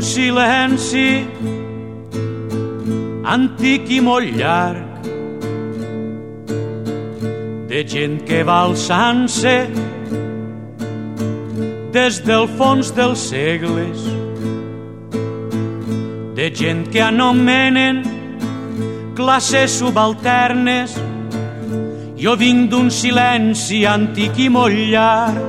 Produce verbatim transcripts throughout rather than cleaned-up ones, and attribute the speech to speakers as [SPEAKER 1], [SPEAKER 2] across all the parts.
[SPEAKER 1] silenci antic i molt llarg de gent que va alçant-se des del fons dels segles, de gent que anomenen classes subalternes. Jo vinc d'un silenci antic i molt llarg.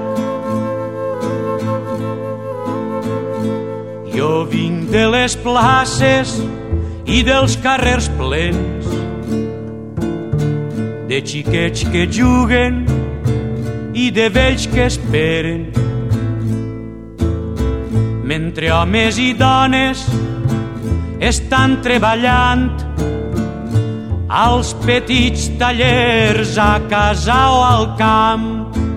[SPEAKER 1] Jo vinc de les places i dels carrers plens, de xiquets que juguen i de vells que esperen, mentre homes i dones estan treballant als petits tallers a casa o al camp.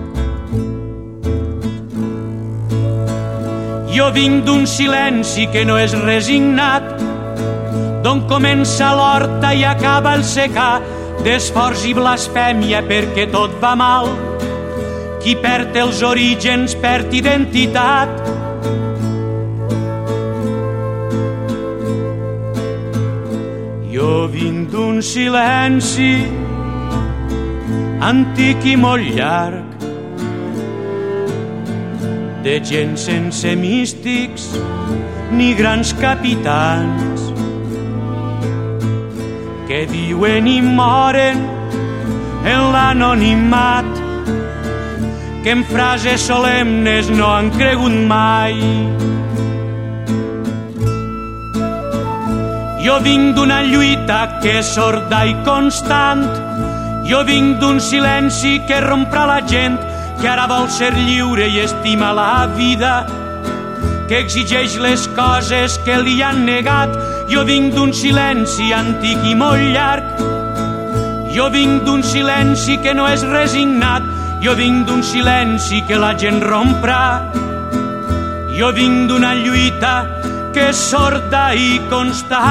[SPEAKER 1] Jo vinc d'un silenci que no és resignat, d'on comença l'horta i acaba el secà, d'esforç i blasfèmia perquè tot va mal. Qui perd els orígens perd identitat. Jo vinc d'un silenci antic i molt llarg, de gent sense místics ni grans capitans, que viuen i moren en l'anonimat, que en frases solemnes no han cregut mai. Jo vinc d'una lluita que és sorda i constant. Jo vinc d'un silenci que romprà la gent, que ara vol ser lliure i estima la vida, que exigeix les coses que li han negat. Jo vinc d'un silenci antic i molt llarg. Jo vinc d'un silenci que no és resignat. Jo vinc d'un silenci que la gent romprà. Jo vinc d'una lluita che è sorda e constant.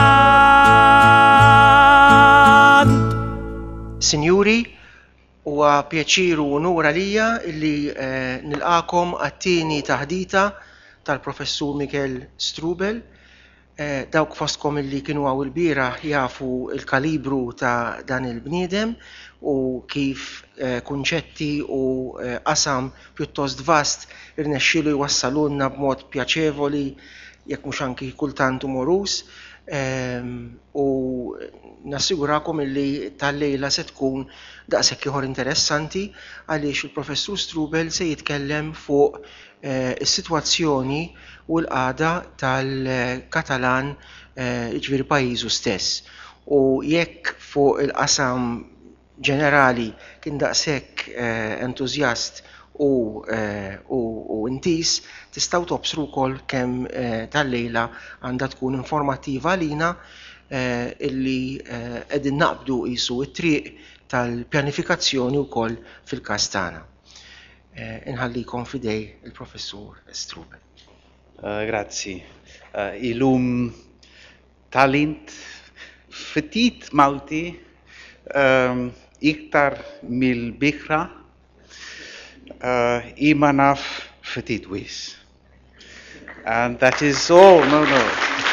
[SPEAKER 2] Sinjuri, huwa pjaċiru u nura lija illi eh, nilqakom għat-tieni taħdita tal-professur Mikel Strubel. Eh, dawk fostkom illi kienu għaw il-bira jafu il-kalibru ta' dan il-bniedem u kif eh, kunċetti u eh, qasam pjuttost vast irnexxielu jwassalunna b'mod pjaċevoli, jekk mhux anki kultant umorus, um, u nassigurakom illi tal-lejla se tkun daqshekk ieħor interessanti għaliex il-professur Strubel se jitkellem fuq uh, is-sitwazzjoni u l-qagħda tal-Katalan uh, ġifieri pajjiżu stess. U jekk fuq il-qasam ġenerali kien daqshekk uh, entużjast u uh, u intis, tistgħu tobsru wkoll kemm uh, tal-lejla għandha tkun informattiva lina uh, illi uh, qegħdin naqbdu qisu t-triq tal-pjanifikazzjoni wkoll fil-każ tagħna. Uh, inħallikom fidej il-professur Strubel.
[SPEAKER 3] Uh, grazzi. Uh, ilum talint ftit Malti um, iktar mill-bikra uh, ima naf ftit wis. And that is all. No, no.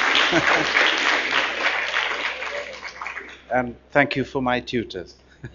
[SPEAKER 3] And thank you for my tutors.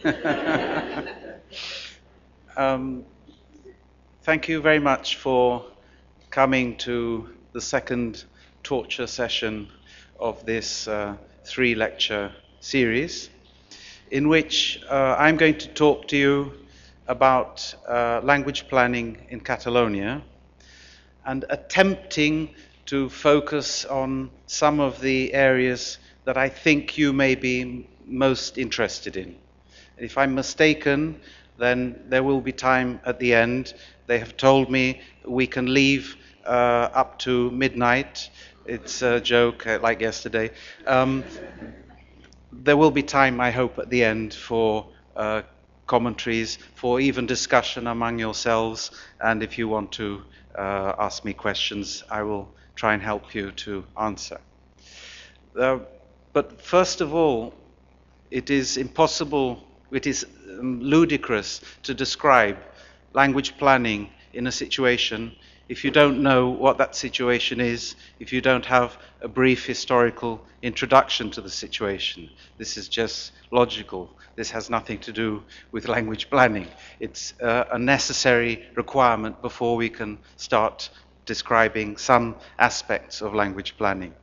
[SPEAKER 3] um, thank you very much for coming to the second torture session of this uh, three lecture series, in which uh, I'm going to talk to you about uh, language planning in Catalonia, and attempting to focus on some of the areas that I think you may be most interested in. If I'm mistaken, then there will be time at the end. They have told me we can leave uh, up to midnight. It's a joke, uh, like yesterday. Um, there will be time, I hope, at the end for uh, commentaries, for even discussion among yourselves, and if you want to uh, ask me questions, I will try and help you to answer. Uh, but first of all, it is impossible, it is um, ludicrous to describe language planning in a situation if you don't know what that situation is, if you don't have a brief historical introduction to the situation. This is just logical. This has nothing to do with language planning. It's uh, a necessary requirement before we can start describing some aspects of language planning.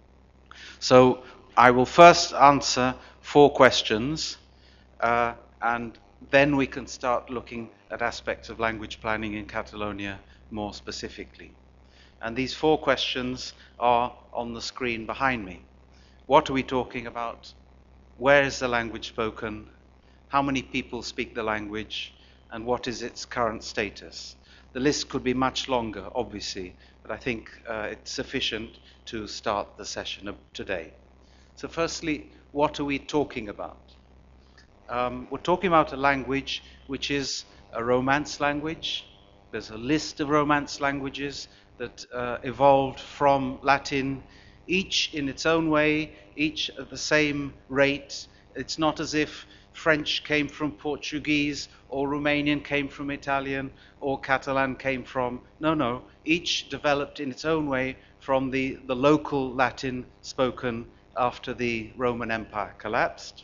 [SPEAKER 3] So I will first answer four questions, uh, and then we can start looking at aspects of language planning in Catalonia more specifically. And these four questions are on the screen behind me. What are we talking about? Where is the language spoken? How many people speak the language? And what is its current status? The list could be much longer, obviously, but I think uh, it's sufficient to start the session of today. So firstly, what are we talking about? Um, we're talking about a language which is a Romance language. There's a list of Romance languages that uh, evolved from Latin, each in its own way, each at the same rate. It's not as if French came from Portuguese, or Romanian came from Italian, or Catalan came from... No, no. Each developed in its own way from the, the local Latin spoken after the Roman Empire collapsed.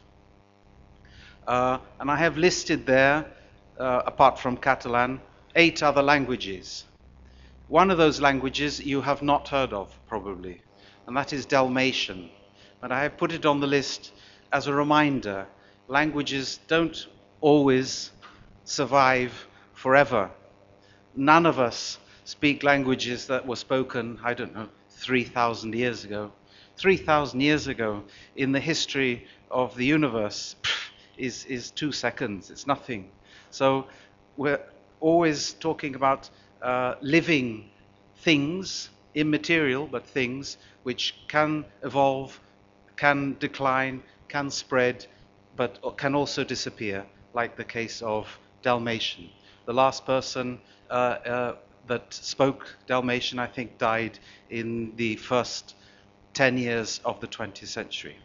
[SPEAKER 3] Uh, and I have listed there, uh, apart from Catalan, eight other languages. One of those languages you have not heard of, probably, and that is Dalmatian. But I have put it on the list as a reminder. Languages don't always survive forever. None of us speak languages that were spoken, I don't know, three thousand years ago. three thousand years ago in the history of the universe pff, is, is two seconds. It's nothing. So we're always talking about uh, living things, immaterial, but things which can evolve, can decline, can spread, but can also disappear, like the case of Dalmatian. The last person uh, uh, that spoke Dalmatian, I think, died in the first ten years of the twentieth century.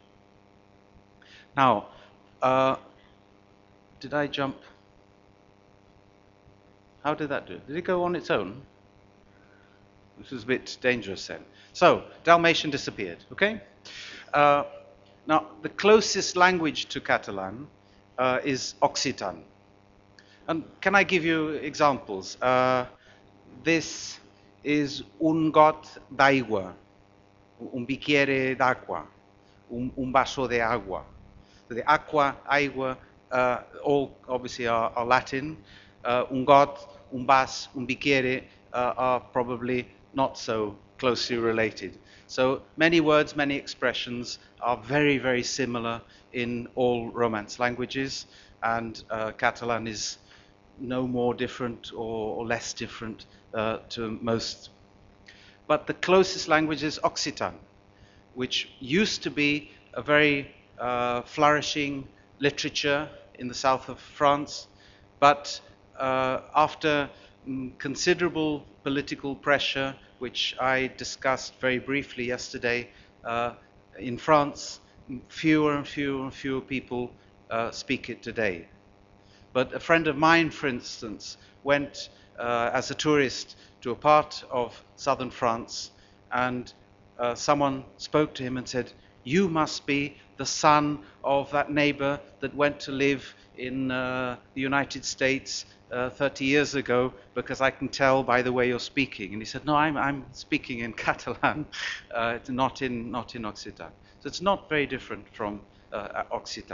[SPEAKER 3] Now, uh, did I jump? How did that do? Did it go on its own? This was a bit dangerous then. So, Dalmatian disappeared, okay? Uh, now, the closest language to Catalan uh, is Occitan. And can I give you examples? Uh, this is un got d'aigua, un bicchiere d'acqua, un, un vaso de agua. So the aqua, agua, uh, all obviously are, are Latin. Uh, un got, un vas, un bicchiere uh, are probably not so closely related. So many words, many expressions are very, very similar in all Romance languages, and uh, Catalan is no more different or, or less different uh, to most. But the closest language is Occitan, which used to be a very uh, flourishing literature in the south of France, but uh, after mm, considerable political pressure, which I discussed very briefly yesterday, uh, in France, fewer and fewer and fewer people uh, speak it today. But a friend of mine, for instance, went uh, as a tourist to a part of southern France, and uh, someone spoke to him and said, "You must be the son of that neighbor that went to live in uh, the United States uh, thirty years ago, because I can tell by the way you're speaking." And he said, "No, I'm, I'm speaking in Catalan, uh, not in not in Occitan." So it's not very different from uh, Occitan.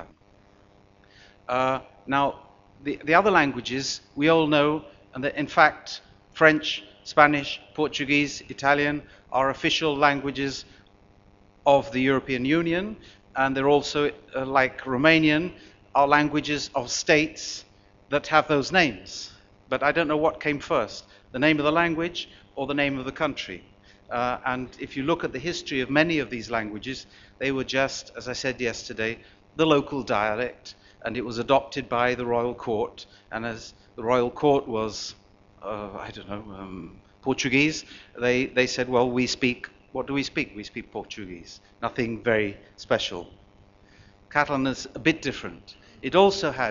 [SPEAKER 3] Uh, now, the, the other languages we all know, and that in fact French, Spanish, Portuguese, Italian are official languages of the European Union, and they're also, uh, like Romanian, are languages of states that have those names. But I don't know what came first, the name of the language or the name of the country. Uh, and if you look at the history of many of these languages, they were just, as I said yesterday, the local dialect, and it was adopted by the royal court. And as the royal court was, uh, I don't know, um, Portuguese, they, they said, well, we speak, what do we speak? We speak Portuguese. Nothing very special. Catalan is a bit different. It also had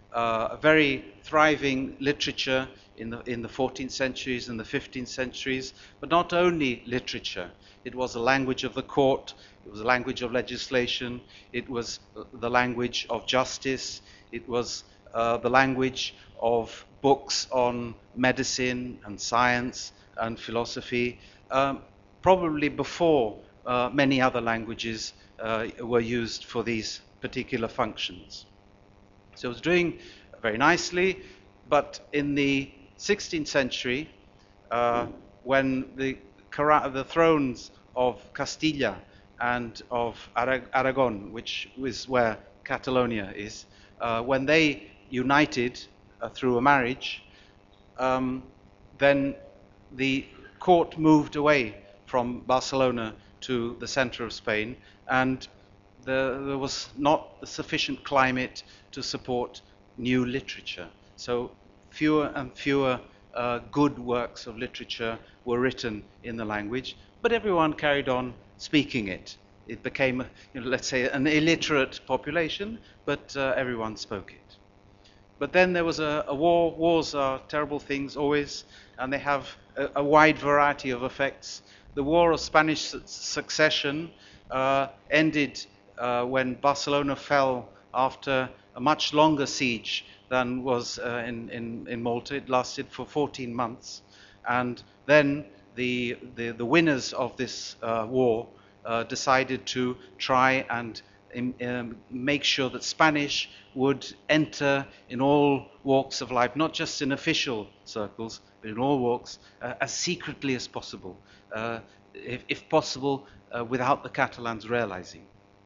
[SPEAKER 3] uh, a very thriving literature in the, in the fourteenth centuries and the fifteenth centuries, but not only literature. It was a language of the court, it was a language of legislation, it was the language of justice, it was uh, the language of books on medicine and science and philosophy, um, probably before uh, many other languages uh, were used for these particular functions. So it was doing very nicely, but in the sixteenth century, uh, when the, the thrones of Castilla and of Aragon, which is where Catalonia is, uh, when they united uh, through a marriage, um, then the court moved away from Barcelona to the center of Spain, and the, there was not a sufficient climate to support new literature. So fewer and fewer uh, good works of literature were written in the language, but everyone carried on speaking it. It became, you know, let's say, an illiterate population, but uh, everyone spoke it. But then there was a, a war. Wars are terrible things always, and they have a, a wide variety of effects. The War of Spanish Su- Succession uh, ended uh, when Barcelona fell after a much longer siege than was uh, in, in, in Malta. It lasted for fourteen months. And then the, the, the winners of this uh, war uh, decided to try and in, um, make sure that Spanish would enter in all walks of life, not just in official circles, but in all walks, uh, as secretly as possible, uh, if, if possible, uh, without the Catalans realizing.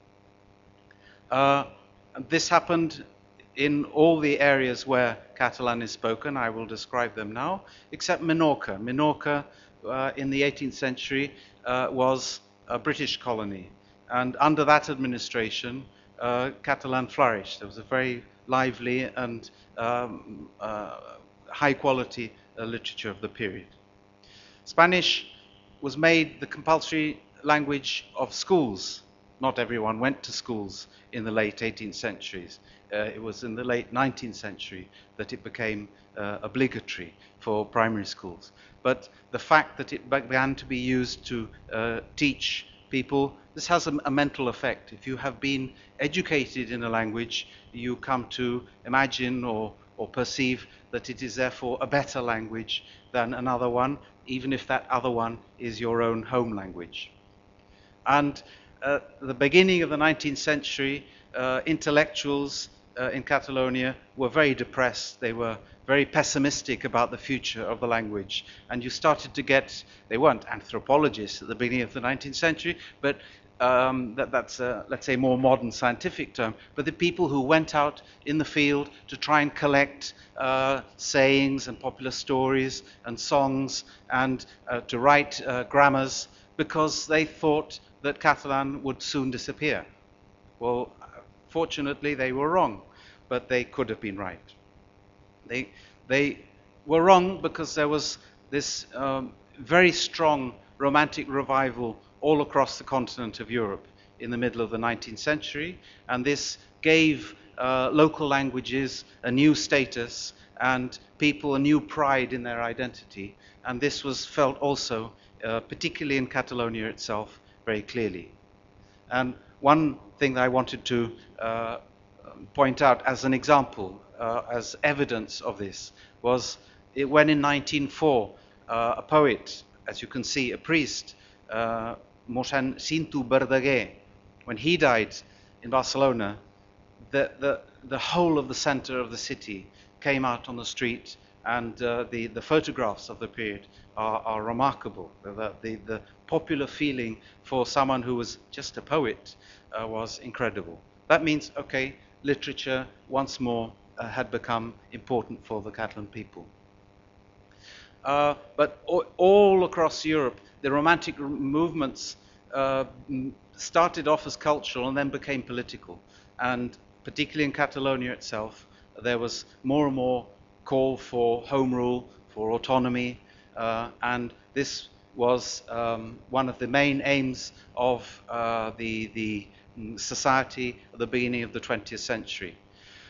[SPEAKER 3] Uh, this happened in all the areas where Catalan is spoken. I will describe them now, except Minorca. Minorca, uh, in the eighteenth century, uh, was a British colony. And under that administration, uh, Catalan flourished. There was a very lively and um, uh, high-quality uh, literature of the period. Spanish was made the compulsory language of schools. Not everyone went to schools in the late eighteenth centuries. Uh, it was in the late nineteenth century that it became uh, obligatory for primary schools. But the fact that it began to be used to uh, teach people, this has a, a mental effect. If you have been educated in a language, you come to imagine or, or perceive that it is therefore a better language than another one, even if that other one is your own home language. And at the beginning of the nineteenth century, uh, intellectuals uh, in Catalonia were very depressed. They were very pessimistic about the future of the language. And you started to get, they weren't anthropologists at the beginning of the nineteenth century, but um, that, that's a, let's say, more modern scientific term, but the people who went out in the field to try and collect uh, sayings and popular stories and songs and uh, to write uh, grammars, because they thought that Catalan would soon disappear. Well, fortunately, they were wrong, but they could have been right. They, they were wrong because there was this um, very strong romantic revival all across the continent of Europe in the middle of the nineteenth century, and this gave uh, local languages a new status and people a new pride in their identity, and this was felt also, uh, particularly in Catalonia itself, very clearly. And one thing that I wanted to uh, point out as an example, uh, as evidence of this, was it, when in nineteen oh four, uh, a poet, as you can see, a priest, uh, Mossèn Cinto Verdaguer, when he died in Barcelona, the, the, the whole of the center of the city came out on the street, and uh, the, the photographs of the period are, are remarkable. The, the, the popular feeling for someone who was just a poet uh, was incredible. That means, okay, literature once more uh, had become important for the Catalan people. Uh, but all, all across Europe, the Romantic movements uh, started off as cultural and then became political. And particularly in Catalonia itself, there was more and more call for home rule, for autonomy, uh, and this was um, one of the main aims of uh, the, the society at the beginning of the twentieth century.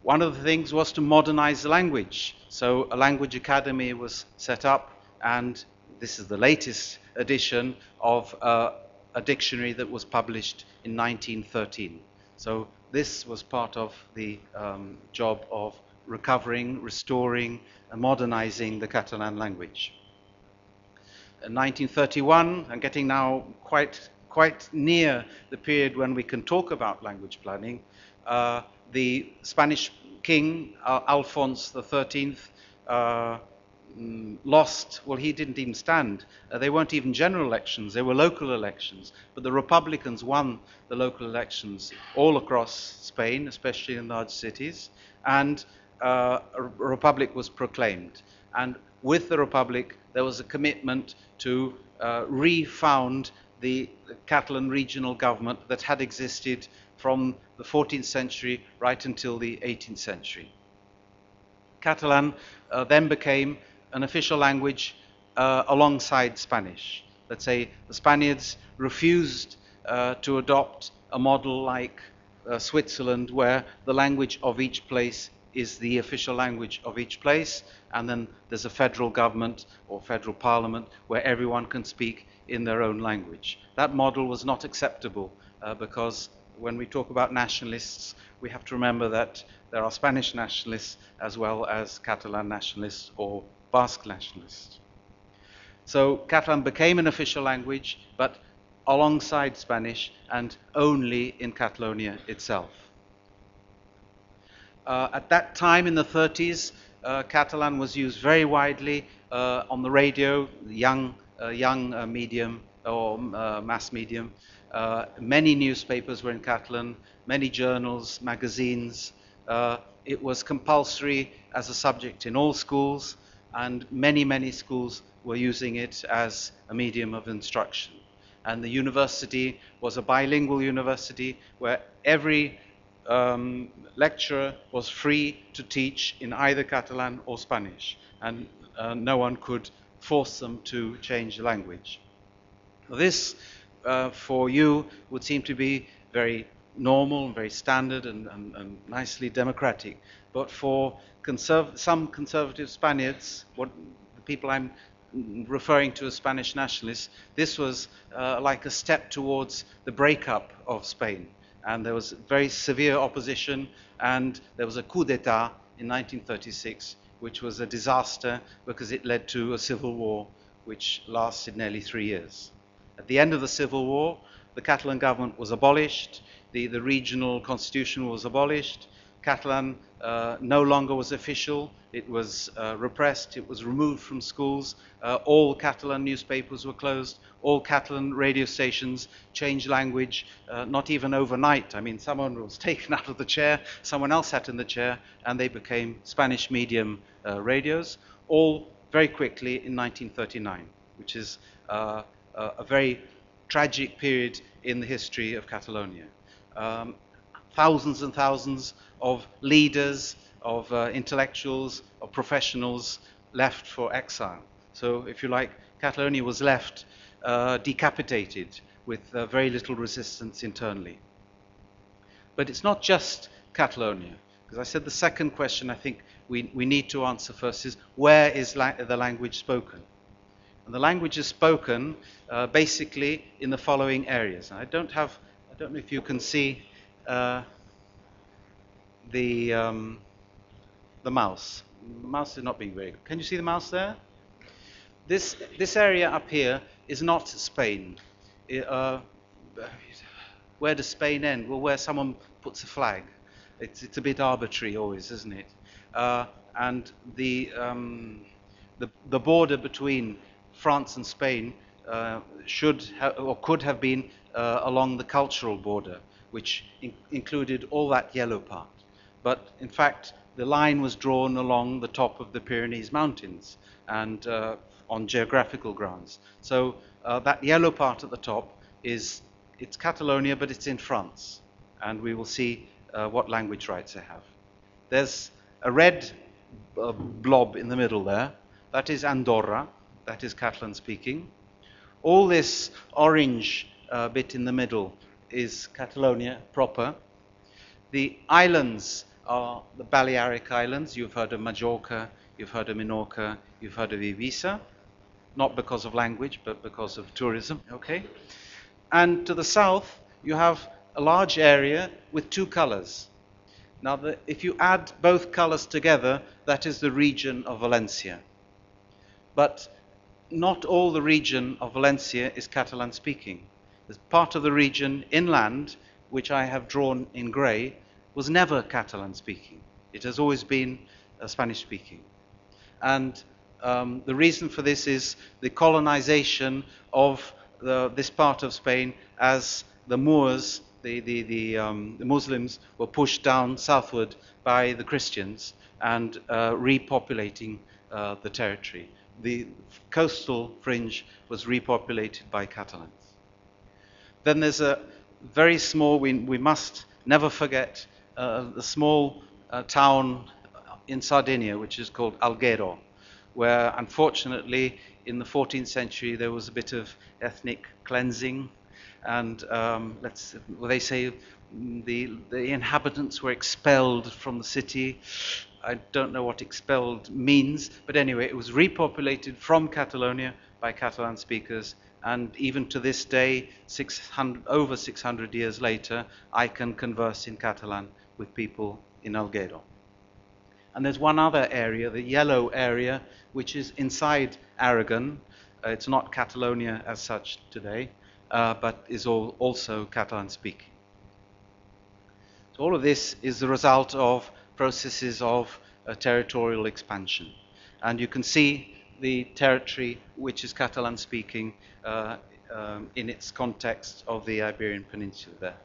[SPEAKER 3] one of the things was to modernize the language. So a language academy was set up, and this is the latest edition of uh, a dictionary that was published in nineteen thirteen. So this was part of the um, job of recovering, restoring, and modernizing the Catalan language. In nineteen thirty-one, and getting now quite, quite near the period when we can talk about language planning, uh, the Spanish king, uh, Alphonse the thirteenth, uh, lost, well, he didn't even stand. Uh, they weren't even general elections, they were local elections. But the Republicans won the local elections all across Spain, especially in large cities, and uh, a republic was proclaimed. And with the republic, there was a commitment to uh, refound the Catalan regional government that had existed from the fourteenth century right until the eighteenth century. Catalan uh, then became an official language uh, alongside Spanish. Let's say the Spaniards refused uh, to adopt a model like uh, Switzerland, where the language of each place is the official language of each place, and then there's a federal government or federal parliament where everyone can speak in their own language. That model was not acceptable uh, because when we talk about nationalists, we have to remember that there are Spanish nationalists as well as Catalan nationalists or Basque nationalists. So Catalan became an official language, but alongside Spanish and only in Catalonia itself. Uh, at that time in the thirties, uh, Catalan was used very widely uh, on the radio, young, uh, young uh, medium or uh, mass medium. Uh, many newspapers were in Catalan, many journals, magazines. Uh, it was compulsory as a subject in all schools, and many, many schools were using it as a medium of instruction. And the university was a bilingual university where every um, lecturer was free to teach in either Catalan or Spanish, and uh, no one could force them to change the language. This, uh, for you, would seem to be very normal, very standard, and, and, and nicely democratic. But for conserv- some conservative Spaniards, what the people I'm referring to as Spanish nationalists, this was uh, like a step towards the breakup of Spain. And there was very severe opposition, and there was a coup d'etat in nineteen thirty-six, which was a disaster because it led to a civil war which lasted nearly three years. At the end of the civil war, the Catalan government was abolished, the, the regional constitution was abolished, Catalan uh, no longer was official, it was uh, repressed, it was removed from schools, uh, all Catalan newspapers were closed, all Catalan radio stations changed language, uh, not even overnight. I mean, someone was taken out of the chair, someone else sat in the chair, and they became Spanish medium uh, radios, all very quickly in nineteen thirty-nine, which is uh, a very tragic period in the history of Catalonia. Um, thousands and thousands of leaders, of uh, intellectuals, of professionals left for exile. So, if you like, Catalonia was left uh, decapitated with uh, very little resistance internally. But it's not just Catalonia, because I said the second question I think we, we need to answer first is, where is la- the language spoken? And the language is spoken uh, basically in the following areas. And I don't have, I don't know if you can see uh, the um, the mouse. The mouse is not being very good. Can you see the mouse there? This this area up here is not Spain. It, uh, where does Spain end? Well, where someone puts a flag. It's it's a bit arbitrary always, isn't it? Uh, and the um, the the border between France and Spain uh, should ha- or could have been uh, along the cultural border, which in- included all that yellow part. But in fact, the line was drawn along the top of the Pyrenees Mountains and uh, on geographical grounds. So uh, that yellow part at the top is, it's Catalonia, but it's in France. And we will see uh, what language rights they have. There's a red uh, blob in the middle there. That is Andorra. That is Catalan speaking. All this orange uh, bit in the middle is Catalonia proper. The islands are the Balearic Islands. You've heard of Majorca, you've heard of Minorca, you've heard of Ibiza, not because of language, but because of tourism, okay? And to the south, you have a large area with two colors. Now, the, if you add both colors together, that is the region of Valencia. But not all the region of Valencia is Catalan speaking. There's part of the region inland, which I have drawn in grey, was never Catalan speaking. It has always been uh, Spanish speaking. And um, the reason for this is the colonization of the, this part of Spain as the Moors, the, the, the, um, the Muslims, were pushed down southward by the Christians and uh, repopulating uh, the territory. The coastal fringe was repopulated by Catalans. Then there's a very small, we, we must never forget, uh, the small uh, town in Sardinia, which is called Alghero, where unfortunately in the fourteenth century there was a bit of ethnic cleansing, and um, let's, well, they say the, the inhabitants were expelled from the city. I don't know what expelled means, but anyway, it was repopulated from Catalonia by Catalan speakers, and even to this day, six hundred, over six hundred years later, I can converse in Catalan with people in Alghero. And there's one other area, the yellow area, which is inside Aragon. Uh, it's not Catalonia as such today, uh, but is all, also Catalan speaking. So all of this is the result of processes of uh, territorial expansion. And you can see the territory which is Catalan speaking uh, um, in its context of the Iberian Peninsula there.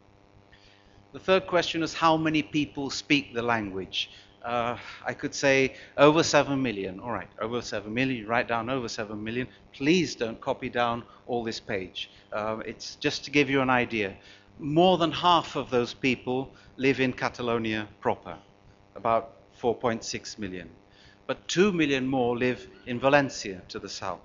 [SPEAKER 3] The third question is how many people speak the language? Uh, I could say over seven million. All right, over seven million. You write down over seven million. Please don't copy down all this page. Uh, it's just to give you an idea. More than half of those people live in Catalonia proper, about four point six million. But two million more live in Valencia to the south.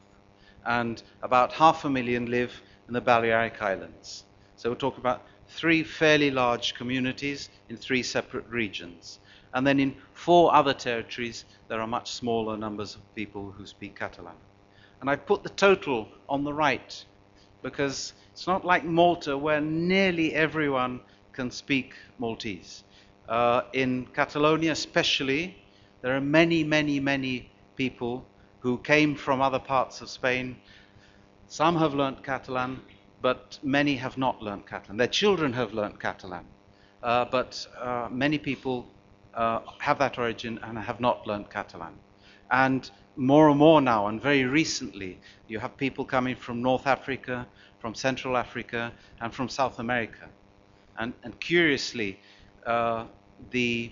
[SPEAKER 3] And about half a million live in the Balearic Islands. So we're talking about three fairly large communities in three separate regions. And then in four other territories, there are much smaller numbers of people who speak Catalan. And I put the total on the right, because it's not like Malta, where nearly everyone can speak Maltese. Uh, in Catalonia especially, there are many, many, many people who came from other parts of Spain. Some have learnt Catalan, but many have not learnt Catalan. Their children have learnt Catalan, uh, but uh, many people uh, have that origin and have not learnt Catalan. And more and more now, and very recently, you have people coming from North Africa, from Central Africa, and from South America. And, and curiously, uh, the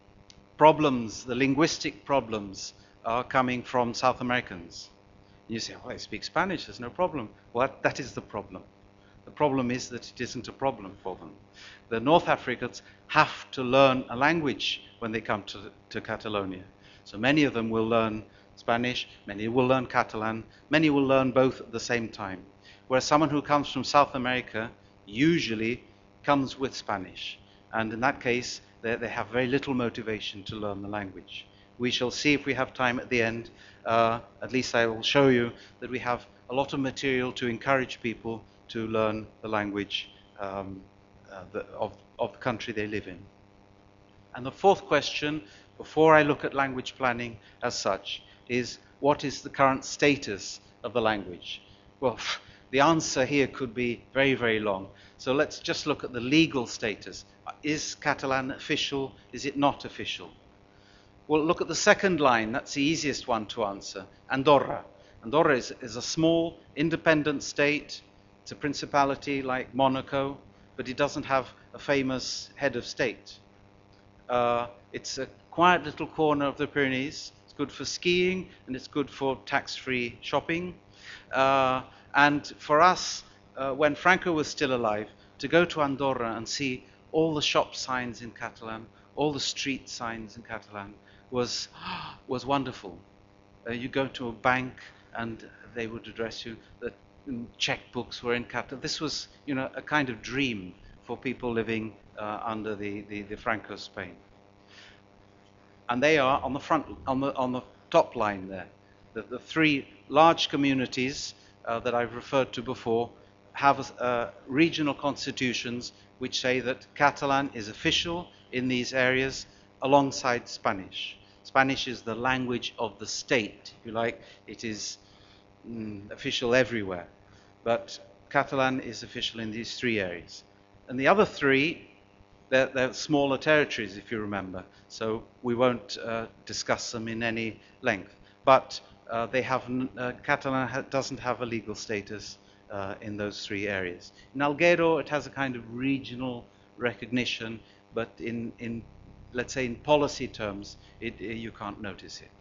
[SPEAKER 3] problems, the linguistic problems, are coming from South Americans. You say, well, I speak Spanish, there's no problem. Well, that is the problem. The problem is that it isn't a problem for them. The North Africans have to learn a language when they come to, to Catalonia. So many of them will learn Spanish, many will learn Catalan, many will learn both at the same time. Whereas someone who comes from South America usually comes with Spanish. And in that case, they, they have very little motivation to learn the language. We shall see if we have time at the end. Uh, at least I will show you that we have a lot of material to encourage people to learn the language um, uh, the, of, of the country they live in. And the fourth question, before I look at language planning as such, is what is the current status of the language? Well, the answer here could be very, very long. So let's just look at the legal status. Is Catalan official? Is it not official? Well, look at the second line. That's the easiest one to answer. Andorra. Andorra is, is a small, independent state. It's a principality like Monaco, but it doesn't have a famous head of state. Uh, it's a quiet little corner of the Pyrenees. It's good for skiing, and it's good for tax-free shopping. Uh, and for us, uh, when Franco was still alive, to go to Andorra and see all the shop signs in Catalan, all the street signs in Catalan, was was wonderful. Uh, you go to a bank and they would address you. The checkbooks were in Catalan. This was, you know, a kind of dream for people living uh, under the, the, the Franco Spain. And they are on the front, on the, on the top line there. The, the three large communities uh, that I've referred to before have uh, regional constitutions which say that Catalan is official in these areas alongside Spanish. Spanish is the language of the state, if you like. It is mm, official everywhere. But Catalan is official in these three areas. And the other three, they're, they're smaller territories, if you remember. So we won't uh, discuss them in any length. But uh, they have, uh, Catalan ha- doesn't have a legal status uh, in those three areas. In Alghero, it has a kind of regional recognition, but in, in let's say in policy terms, it, you can't notice it.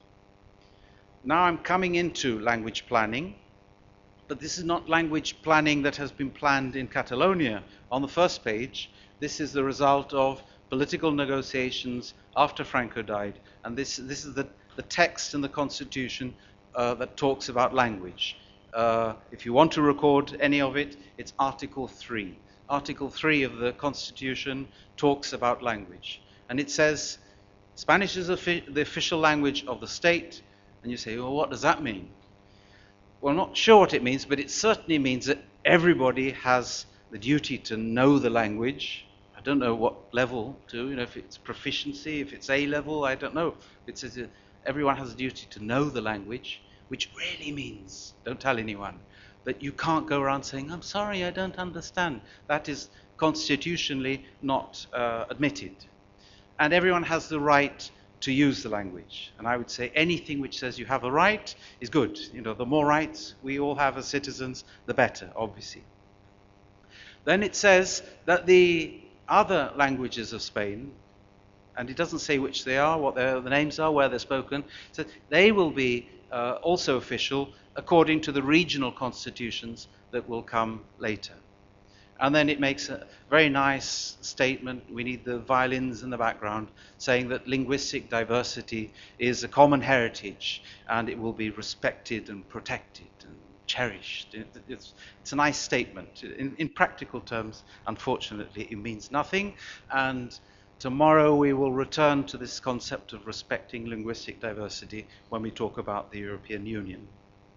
[SPEAKER 3] Now I'm coming into language planning, but this is not language planning that has been planned in Catalonia. On the first page, this is the result of political negotiations after Franco died, and this, this is the, the text in the constitution uh, that talks about language. Uh, if you want to record any of it, it's Article three. Article three of the constitution talks about language. And it says, Spanish is the official language of the state. And you say, well, what does that mean? Well, I'm not sure what it means, but it certainly means that everybody has the duty to know the language. I don't know what level to, you know, if it's proficiency, if it's A level, I don't know. It says that everyone has a duty to know the language, which really means, don't tell anyone, that you can't go around saying, I'm sorry, I don't understand. That is constitutionally not uh, admitted. And everyone has the right to use the language. And I would say anything which says you have a right is good. You know, the more rights we all have as citizens, the better, obviously. Then it says that the other languages of Spain, and it doesn't say which they are, what the names are, where they're spoken, so they will be uh, also official according to the regional constitutions that will come later. And then it makes a very nice statement. We need the violins in the background saying that linguistic diversity is a common heritage and it will be respected and protected and cherished. It, it's, it's a nice statement. In, in practical terms, unfortunately, it means nothing. And tomorrow we will return to this concept of respecting linguistic diversity when we talk about the European Union.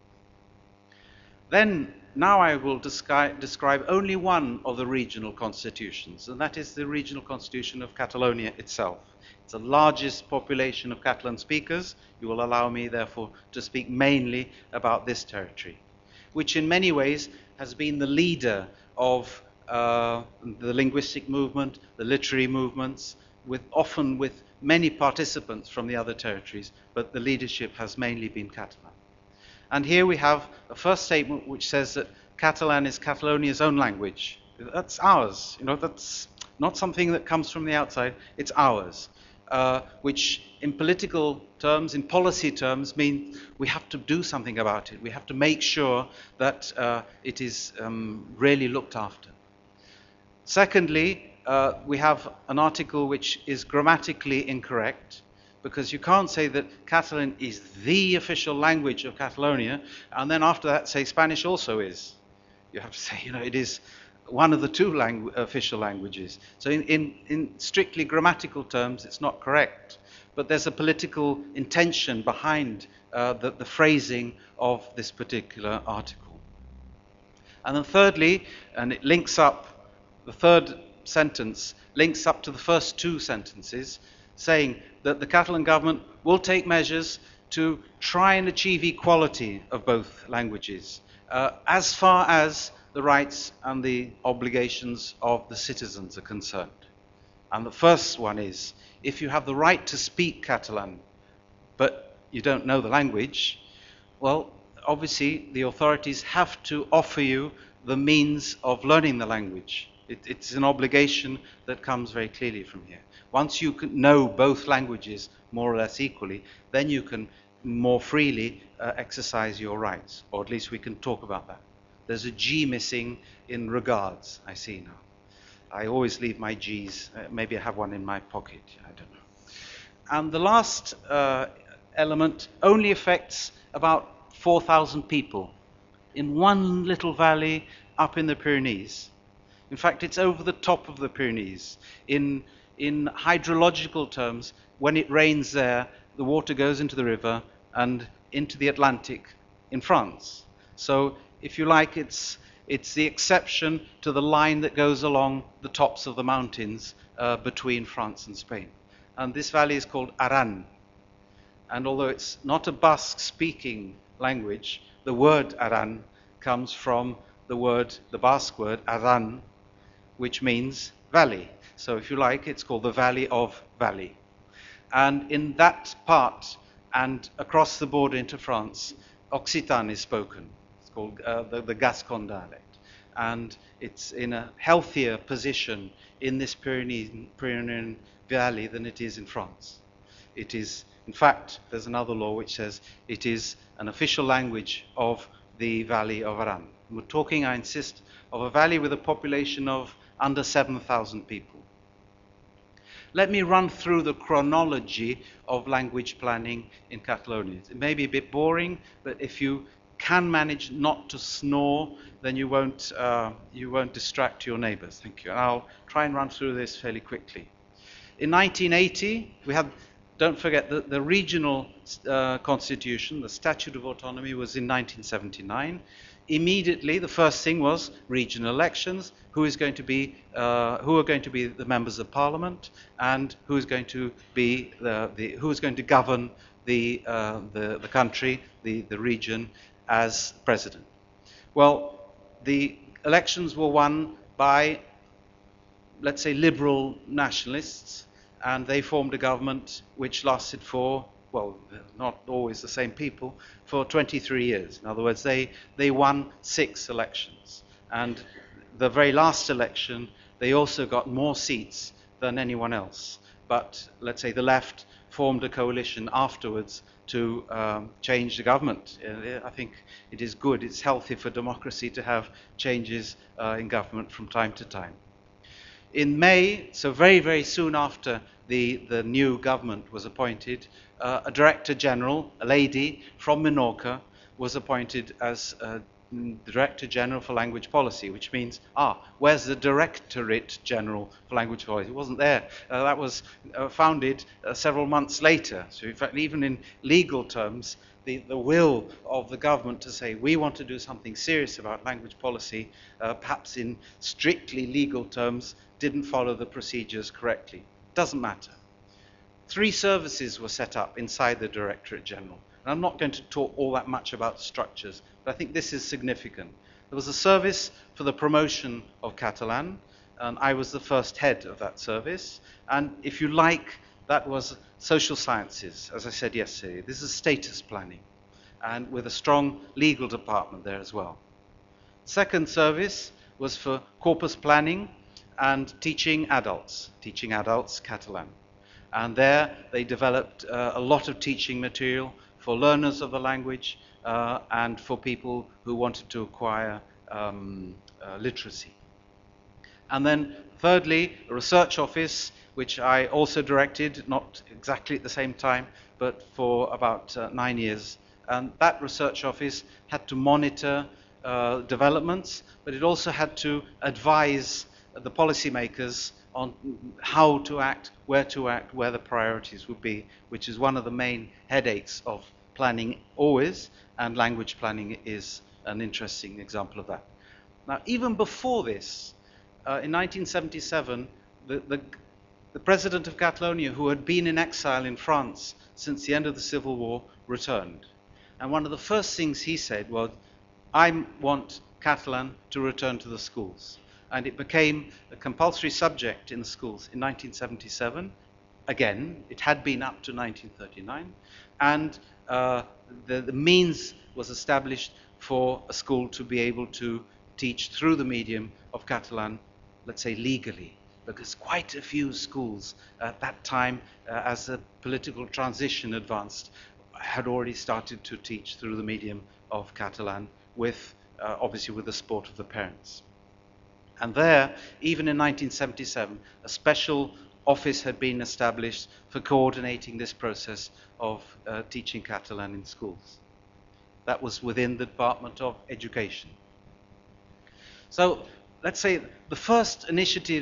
[SPEAKER 3] Then, now I will descri- describe only one of the regional constitutions, and that is the regional constitution of Catalonia itself. It's the largest population of Catalan speakers. You will allow me, therefore, to speak mainly about this territory, which in many ways has been the leader of uh, the linguistic movement, the literary movements, with often with many participants from the other territories, but the leadership has mainly been Catalan. And here we have a first statement which says that Catalan is Catalonia's own language. That's ours. You know, that's not something that comes from the outside. It's ours. Uh, which in political terms, in policy terms, means we have to do something about it. We have to make sure that uh, it is um, really looked after. Secondly, uh, we have an article which is grammatically incorrect, because you can't say that Catalan is the official language of Catalonia, and then after that say Spanish also is. You have to say, you know, it is one of the two langu- official languages. So in, in, in strictly grammatical terms, it's not correct. But there's a political intention behind uh, the, the phrasing of this particular article. And then thirdly, and it links up, the third sentence links up to the first two sentences, saying that the Catalan government will take measures to try and achieve equality of both languages, uh, as far as the rights and the obligations of the citizens are concerned. And the first one is, if you have the right to speak Catalan, but you don't know the language, well, obviously the authorities have to offer you the means of learning the language. It, it's an obligation that comes very clearly from here. Once you can know both languages more or less equally, then you can more freely uh, exercise your rights, or at least we can talk about that. There's a G missing in regards, I see now. I always leave my G's. Uh, maybe I have one in my pocket, I don't know. And the last uh, element only affects about four thousand people in one little valley up in the Pyrenees. In fact, it's over the top of the Pyrenees, in in hydrological terms, when it rains there, the water goes into the river and into the Atlantic in France. So, if you like, it's, it's the exception to the line that goes along the tops of the mountains uh, between France and Spain. And this valley is called Aran. And although it's not a Basque-speaking language, the word Aran comes from the word, the Basque word, Aran, which means valley. So if you like, it's called the Valley of Valley. And in that part, and across the border into France, Occitan is spoken. It's called uh, the, the Gascon dialect. And it's in a healthier position in this Pyrenean, Pyrenean valley than it is in France. It is, in fact, there's another law which says it is an official language of the Valley of Aran. We're talking, I insist, of a valley with a population of under seven thousand people. Let me run through the chronology of language planning in Catalonia. It may be a bit boring, but if you can manage not to snore, then you won't, uh, you won't distract your neighbors. Thank you. And I'll try and run through this fairly quickly. In nineteen eighty, we had, don't forget, the, the regional uh, constitution, the Statute of Autonomy, was in nineteen seventy-nine. Immediately, the first thing was regional elections. Who is going to be, uh, who are going to be the members of parliament, and who is going to be the, the who is going to govern the uh, the, the country, the, the region, as president. Well, the elections were won by, let's say, liberal nationalists, and they formed a government which lasted for, well, not always the same people, for twenty-three years. In other words, they, they won six elections. And the very last election, they also got more seats than anyone else. But let's say the left formed a coalition afterwards to um, change the government. Uh, I think it is good, it's healthy for democracy to have changes uh, in government from time to time. In May, so very, very soon after the, the new government was appointed, uh, a Director General, a lady from Menorca, was appointed as uh, Director General for Language Policy, which means, ah, where's the Directorate General for Language Policy? It wasn't there. Uh, that was uh, founded uh, several months later. So in fact, even in legal terms, the, the will of the government to say, we want to do something serious about language policy, uh, perhaps in strictly legal terms, didn't follow the procedures correctly. Doesn't matter. Three services were set up inside the Directorate General. And I'm not going to talk all that much about structures, but I think this is significant. There was a service for the promotion of Catalan, and I was the first head of that service. And if you like, that was social sciences, as I said yesterday. This is status planning, and with a strong legal department there as well. Second service was for corpus planning and teaching adults, teaching adults Catalan. And there they developed uh, a lot of teaching material for learners of the language uh, and for people who wanted to acquire um, uh, literacy. And then thirdly, a research office, which I also directed, not exactly at the same time, but for about uh, nine years. And that research office had to monitor uh, developments, but it also had to advise the policymakers on how to act, where to act, where the priorities would be, which is one of the main headaches of planning always, and language planning is an interesting example of that. Now, even before this, uh, in nineteen seventy-seven, the, the, the president of Catalonia, who had been in exile in France since the end of the Civil War, returned. And one of the first things he said was, I want Catalan to return to the schools. And it became a compulsory subject in the schools in nineteen seventy-seven. Again, it had been up to nineteen thirty-nine. And uh, the, the means was established for a school to be able to teach through the medium of Catalan, let's say legally, because quite a few schools at that time, uh, as the political transition advanced, had already started to teach through the medium of Catalan, with uh, obviously with the support of the parents. And there, even in nineteen seventy-seven, a special office had been established for coordinating this process of uh, teaching Catalan in schools. That was within the Department of Education. So let's say the first initiatives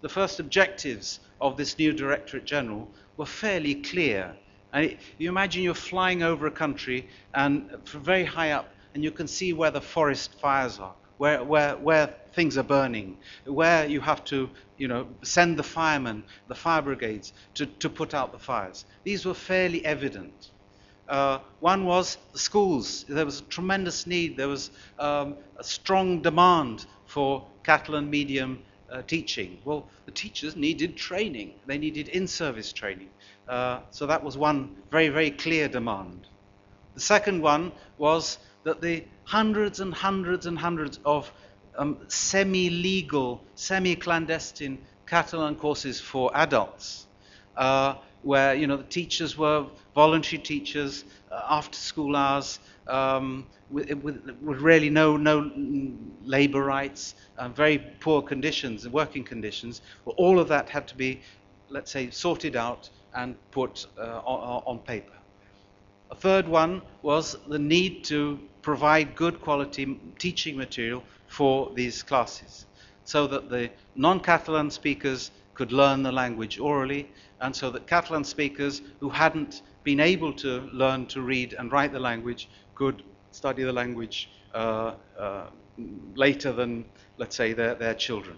[SPEAKER 3] the first objectives of this new Directorate General were fairly clear. And it, you imagine you're flying over a country and very high up, and you can see where the forest fires are, where, where, where things are burning, where you have to, you know, send the firemen, the fire brigades, to, to put out the fires. These were fairly evident. Uh, one was the schools. There was a tremendous need. There was um, a strong demand for Catalan medium uh, teaching. Well, the teachers needed training. They needed in-service training. Uh, so that was one very, very clear demand. The second one was that the hundreds and hundreds and hundreds of um, semi-legal, semi-clandestine Catalan courses for adults, uh, where, you know, the teachers were voluntary teachers, uh, after school hours, um, with, with, with really no, no labor rights, uh, very poor conditions, working conditions. Well, all of that had to be, let's say, sorted out and put uh, on, on paper. A third one was the need to provide good quality teaching material for these classes, so that the non-Catalan speakers could learn the language orally, and so that Catalan speakers who hadn't been able to learn to read and write the language could study the language uh, uh, later than, let's say, their, their children.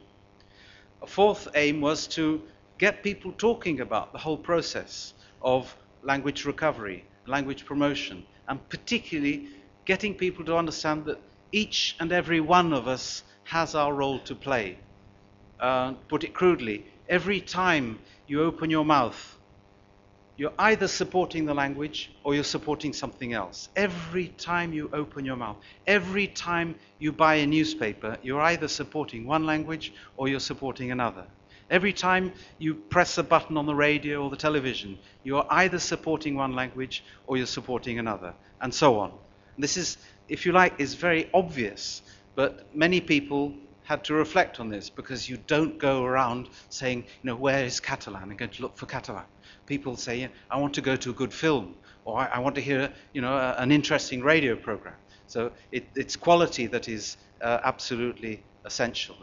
[SPEAKER 3] A fourth aim was to get people talking about the whole process of language recovery, language promotion, and particularly getting people to understand that each and every one of us has our role to play. Uh, put it crudely, every time you open your mouth, you're either supporting the language or you're supporting something else. Every time you open your mouth, every time you buy a newspaper, you're either supporting one language or you're supporting another. Every time you press a button on the radio or the television, you're either supporting one language or you're supporting another, and so on. This is, if you like, is very obvious, but many people had to reflect on this, because you don't go around saying, you know, where is Catalan? I'm going to look for Catalan. People say, I want to go to a good film, or I, I want to hear, you know, a, an interesting radio program. So it, it's quality that is uh, absolutely essential.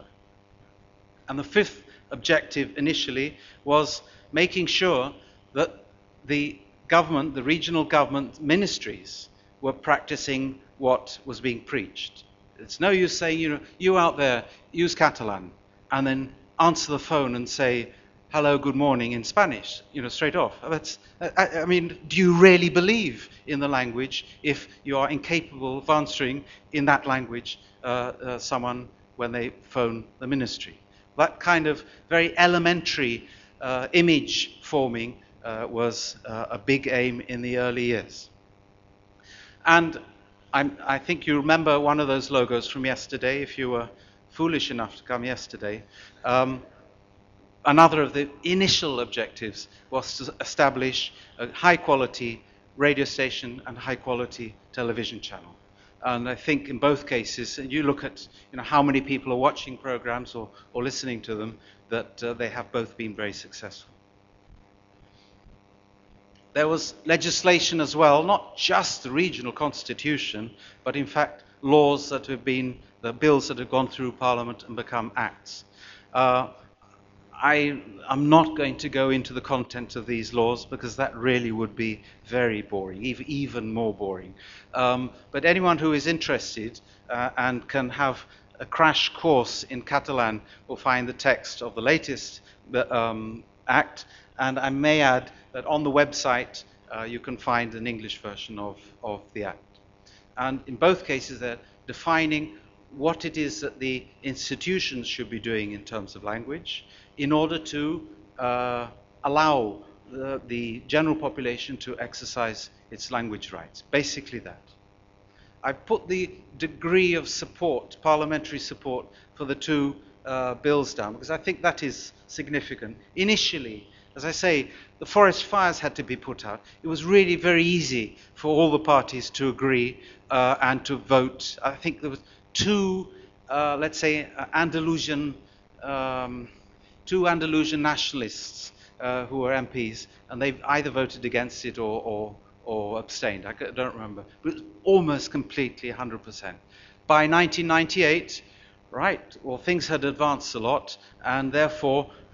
[SPEAKER 3] And the fifth objective initially was making sure that the government, the regional government ministries, were practicing what was being preached. It's no use saying, you know, you out there, use Catalan, and then answer the phone and say, hello, good morning in Spanish, you know, straight off. That's, I, I mean, do you really believe in the language if you are incapable of answering in that language uh, uh, someone when they phone the ministry? That kind of very elementary uh, image forming uh, was uh, a big aim in the early years. And I'm, I think you remember one of those logos from yesterday, if you were foolish enough to come yesterday. Um, another of the initial objectives was to establish a high-quality radio station and high-quality television channel. And I think in both cases, and you look at, you know, how many people are watching programs or, or listening to them, that uh, they have both been very successful. There was legislation as well, not just the regional constitution, but in fact laws that have been, the bills that have gone through Parliament and become acts. Uh, I am not going to go into the content of these laws, because that really would be very boring, even, even more boring. Um, but anyone who is interested uh, and can have a crash course in Catalan will find the text of the latest um, act. And I may add that on the website uh, you can find an English version of, of the act. And in both cases they're defining what it is that the institutions should be doing in terms of language in order to uh, allow the, the general population to exercise its language rights. Basically that. I put the degree of support, parliamentary support, for the two uh, bills down, because I think that is significant. Initially, as I say, the forest fires had to be put out. It was really very easy for all the parties to agree uh, and to vote. I think there was two, uh, let's say, uh, Andalusian, um, two Andalusian nationalists uh, who were M Ps, and they either voted against it or, or, or abstained. I don't remember. But it was almost completely one hundred percent. By nineteen ninety-eight, right, well, things had advanced a lot, and therefore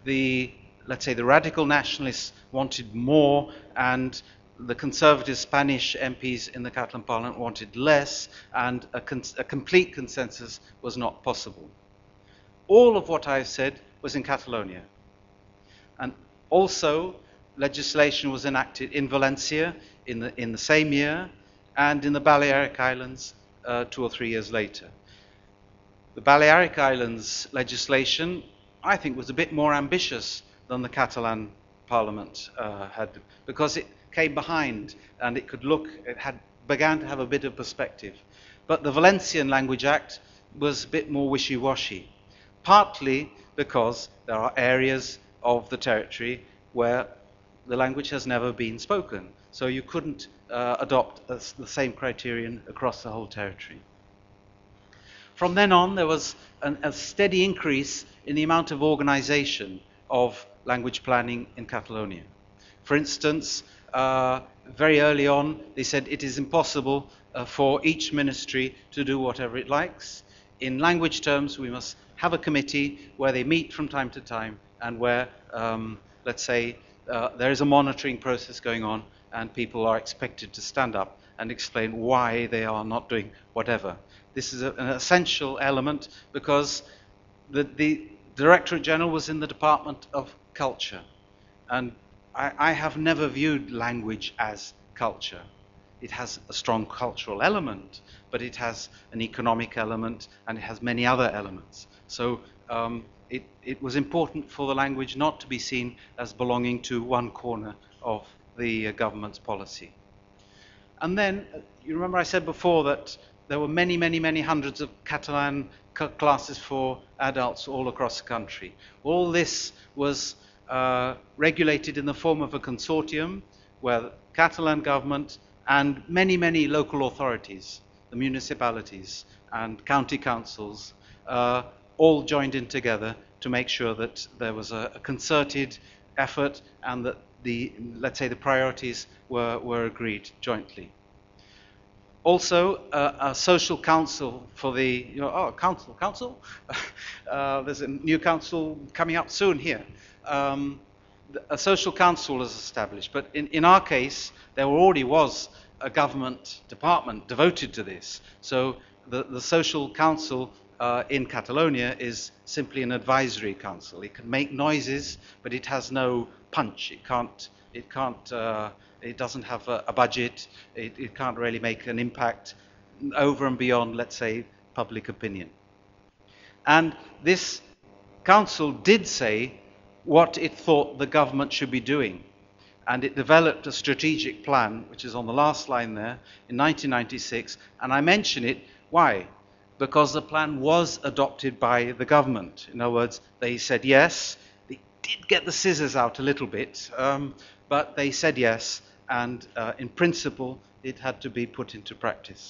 [SPEAKER 3] the, let's say, the radical nationalists wanted more, and the conservative Spanish M Ps in the Catalan parliament wanted less, and a, con- a complete consensus was not possible. All of what I've said was in Catalonia. And also, legislation was enacted in Valencia in the, in the same year, and in the Balearic Islands uh, two or three years later. The Balearic Islands legislation, I think, was a bit more ambitious than the Catalan Parliament uh, had, because it came behind and it could look, it had began to have a bit of perspective. But the Valencian Language Act was a bit more wishy-washy, partly because there are areas of the territory where the language has never been spoken. So you couldn't uh, adopt a, the same criterion across the whole territory. From then on, there was an, a steady increase in the amount of organization of language planning in Catalonia. For instance, uh, very early on, they said it is impossible uh, for each ministry to do whatever it likes. In language terms, we must have a committee where they meet from time to time, and where, um, let's say, uh, there is a monitoring process going on, and people are expected to stand up and explain why they are not doing whatever. This is a, an essential element, because the, the Directorate General was in the Department of Culture, and I, I have never viewed language as culture. It has a strong cultural element, but it has an economic element, and it has many other elements. So um, it, it was important for the language not to be seen as belonging to one corner of the uh, government's policy. And then, uh, you remember I said before that there were many, many, many hundreds of Catalan c- classes for adults all across the country. All this was uh, regulated in the form of a consortium where the Catalan government and many, many local authorities, the municipalities and county councils, uh, all joined in together to make sure that there was a, a concerted effort, and that the, let's say, the priorities were, were agreed jointly. Also, uh, a social council for the, you know, oh, council, council? uh, there's a new council coming up soon here. Um, a social council was established, but in, in our case, there already was a government department devoted to this. So the, the social council uh, in Catalonia is simply an advisory council. It can make noises, but it has no punch. It can't, it can't, uh, it doesn't have a, a budget. It, it can't really make an impact over and beyond, let's say, public opinion. And this council did say what it thought the government should be doing. And it developed a strategic plan, which is on the last line there, in nineteen ninety-six. And I mention it, why? Because the plan was adopted by the government. In other words, they said yes. They did get the scissors out a little bit, um, but they said yes. And uh, in principle, it had to be put into practice.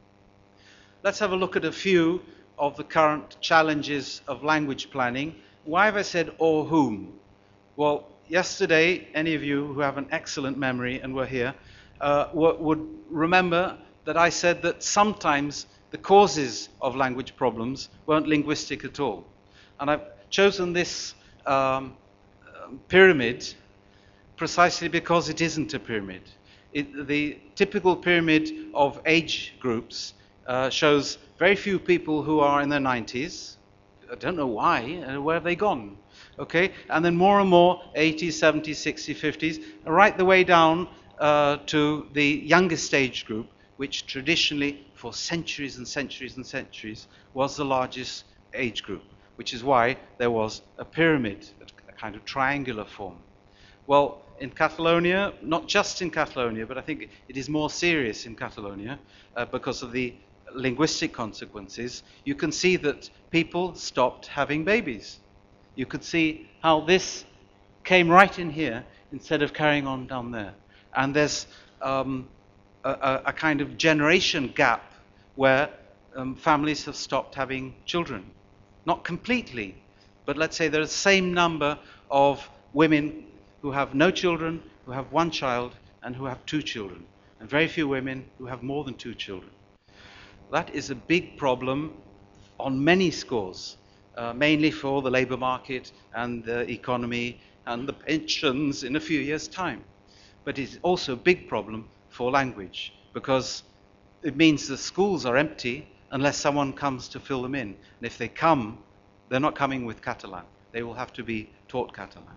[SPEAKER 3] Let's have a look at a few of the current challenges of language planning. Why have I said or whom? Well, yesterday, any of you who have an excellent memory and were here uh, w- would remember that I said that sometimes the causes of language problems weren't linguistic at all. And I've chosen this um, pyramid precisely because it isn't a pyramid. It, the typical pyramid of age groups uh, shows very few people who are in their nineties. I don't know why, uh, where have they gone? Okay, and then more and more eighties, seventies, sixties, fifties, right the way down uh, to the youngest age group, which traditionally for centuries and centuries and centuries was the largest age group, which is why there was a pyramid, a kind of triangular form. Well, in Catalonia, not just in Catalonia, but I think it is more serious in Catalonia uh, because of the linguistic consequences, you can see that people stopped having babies. You could see how this came right in here instead of carrying on down there. And there's um, a, a kind of generation gap where um, families have stopped having children. Not completely, but let's say there's the same number of women who have no children, who have one child, and who have two children. And very few women who have more than two children. That is a big problem on many scores. uh, mainly for the labour market and the economy and the pensions in a few years' time. But it's also a big problem for language, because it means the schools are empty unless someone comes to fill them in. And if they come, they're not coming with Catalan. They will have to be taught Catalan.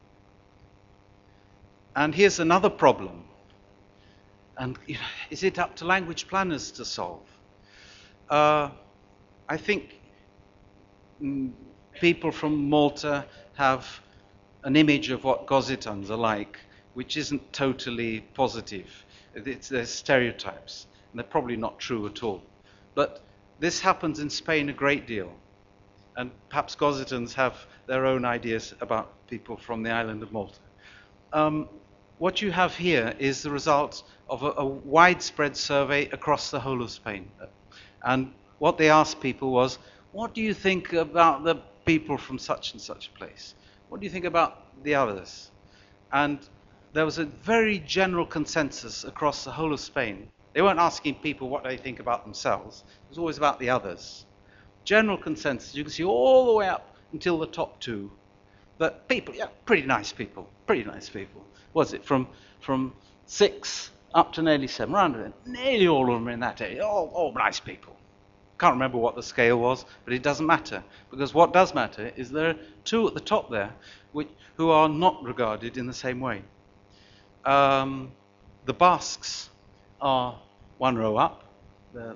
[SPEAKER 3] And here's another problem. And you know, is it up to language planners to solve? Uh, I think mm, people from Malta have an image of what Gozitans are like, which isn't totally positive. It's, there's stereotypes, and they're probably not true at all. But this happens in Spain a great deal. And perhaps Gozitans have their own ideas about people from the island of Malta. Um, what you have here is the result of a, a widespread survey across the whole of Spain. And what they asked people was, what do you think about the people from such and such a place? What do you think about the others? And there was a very general consensus across the whole of Spain. They weren't asking people what they think about themselves. It was always about the others. General consensus, you can see all the way up until the top two, that people, yeah, pretty nice people, pretty nice people. Was it from from six up to nearly seven, around it, nearly all of them in that area, all, all nice people. Can't remember what the scale was, but it doesn't matter, because what does matter is there are two at the top there which, who are not regarded in the same way. Um, the Basques are one row up, they're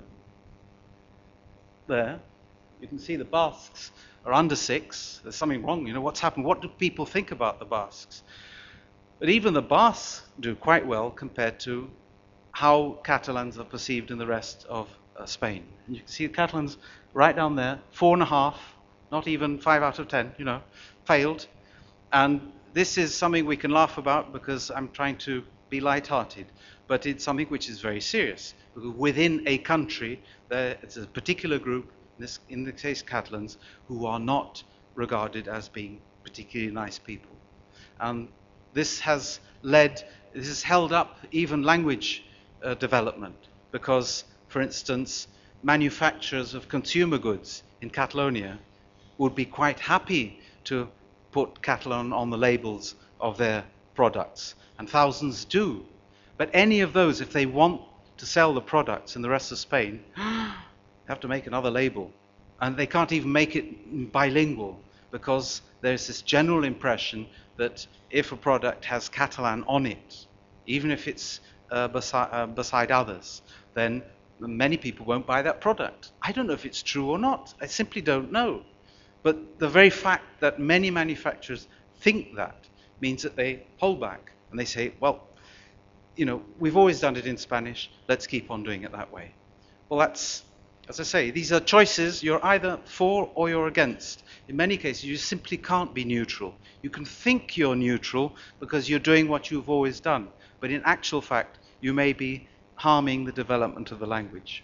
[SPEAKER 3] there. You can see the Basques are under six. There's something wrong, you know, what's happened? What do people think about the Basques? But even the Basques do quite well compared to how Catalans are perceived in the rest of uh, Spain. And you can see the Catalans right down there, four and a half, not even five out of ten, you know, failed. And this is something we can laugh about because I'm trying to be light-hearted, but it's something which is very serious. Because within a country, there is a particular group, in this, in this case Catalans, who are not regarded as being particularly nice people. And this has led, this has held up even language uh, development, because, for instance, manufacturers of consumer goods in Catalonia would be quite happy to put Catalan on the labels of their products, and thousands do. But any of those, if they want to sell the products in the rest of Spain, have to make another label. And they can't even make it bilingual, because there's this general impression that if a product has Catalan on it, even if it's uh, beside, uh, beside others, then many people won't buy that product. I don't know if it's true or not. I simply don't know. But the very fact that many manufacturers think that means that they hold back and they say, well, you know, we've always done it in Spanish, let's keep on doing it that way. Well, that's, as I say, these are choices. You're either for or you're against. In many cases, you simply can't be neutral. You can think you're neutral because you're doing what you've always done. But in actual fact, you may be harming the development of the language.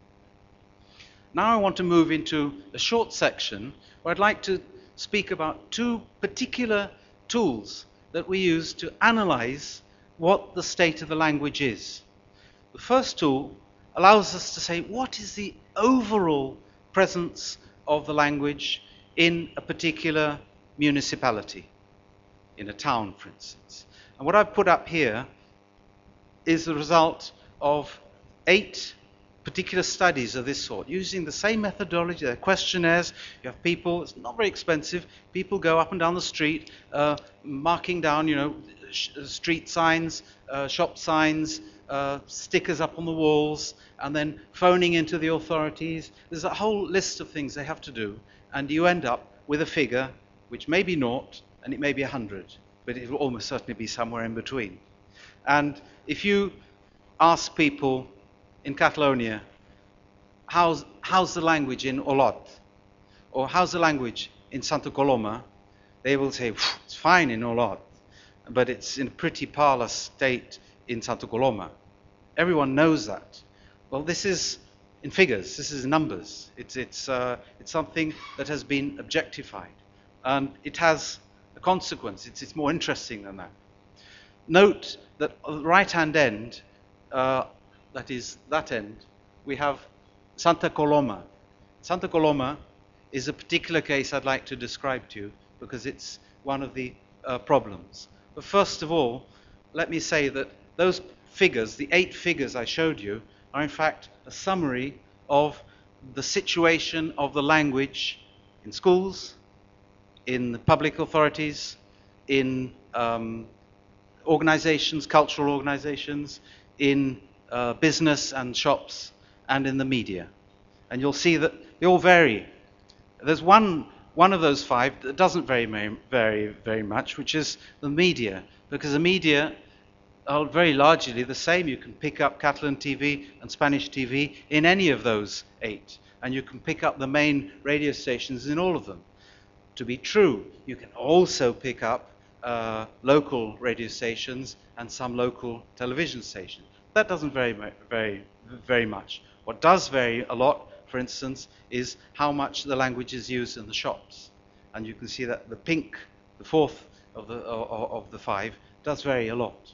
[SPEAKER 3] Now I want to move into a short section where I'd like to speak about two particular tools that we use to analyze what the state of the language is. The first tool allows us to say, what is the overall presence of the language in a particular municipality, in a town, for instance. And what I've put up here is the result of eight particular studies of this sort, using the same methodology. They're questionnaires. You have people, it's not very expensive, people go up and down the street, uh, marking down, you know, sh- street signs, uh, shop signs, uh, stickers up on the walls, and then phoning into the authorities. There's a whole list of things they have to do, and you end up with a figure which may be naught, and it may be a hundred, but it will almost certainly be somewhere in between. And if you ask people in Catalonia, how's, how's the language in Olot? Or how's the language in Santa Coloma? They will say, it's fine in Olot, but it's in a pretty parlous state in Santa Coloma. Everyone knows that. Well, this is in figures, this is numbers. It's, it's, uh, it's something that has been objectified. And it has a consequence. It's, it's more interesting than that. Note that on the right-hand end, uh, that is that end, we have Santa Coloma. Santa Coloma is a particular case I'd like to describe to you because it's one of the uh, problems. But first of all, let me say that those figures, the eight figures I showed you, are in fact a summary of the situation of the language in schools, in the public authorities, in um, organizations, cultural organizations, in uh, business and shops, and in the media. And you'll see that they all vary. There's one, one of those five that doesn't vary very, very much, which is the media, because the media are very largely the same. You can pick up Catalan T V and Spanish T V in any of those eight, and you can pick up the main radio stations in all of them. To be true, you can also pick up uh, local radio stations and some local television stations. That doesn't vary very, very much. What does vary a lot, for instance, is how much the language is used in the shops. And you can see that the pink, the fourth of the, of, of the five, does vary a lot.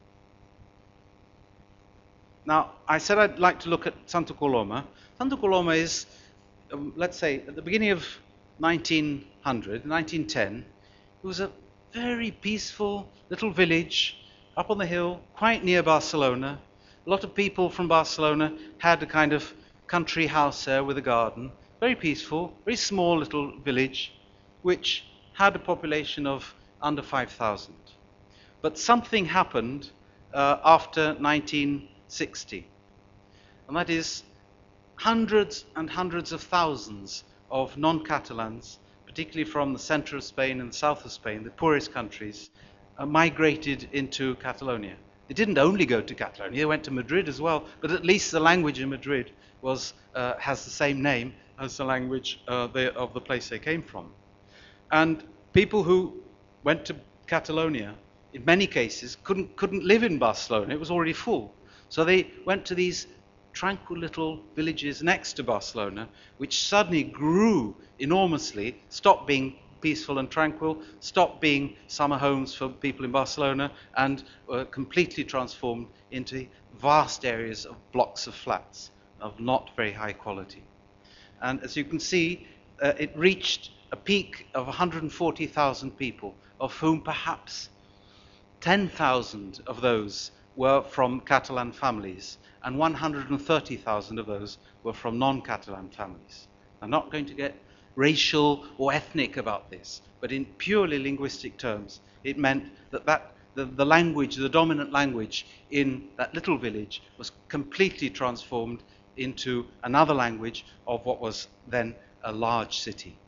[SPEAKER 3] Now, I said I'd like to look at Santa Coloma. Santa Coloma is, um, let's say, at the beginning of nineteen hundred, nineteen ten, it was a very peaceful little village up on the hill, quite near Barcelona. A lot of people from Barcelona had a kind of country house there with a garden. Very peaceful, very small little village, which had a population of under five thousand. But something happened uh, after nineteen sixty, and that is hundreds and hundreds of thousands of non-Catalans, particularly from the center of Spain and the south of Spain, the poorest countries, uh, migrated into Catalonia. They didn't only go to Catalonia, they went to Madrid as well, but at least the language in Madrid was, uh, has the same name as the language uh, they, of the place they came from. And people who went to Catalonia, in many cases, couldn't, couldn't live in Barcelona, it was already full. So they went to these tranquil little villages next to Barcelona, which suddenly grew enormously, stopped being peaceful and tranquil, stopped being summer homes for people in Barcelona, and were completely transformed into vast areas of blocks of flats of not very high quality. And as you can see, uh, it reached a peak of one hundred forty thousand people, of whom perhaps ten thousand of those were from Catalan families, and one hundred thirty thousand of those were from non-Catalan families. I'm not going to get racial or ethnic about this, but in purely linguistic terms, it meant that, that the, the language, the dominant language in that little village was completely transformed into another language of what was then a large city.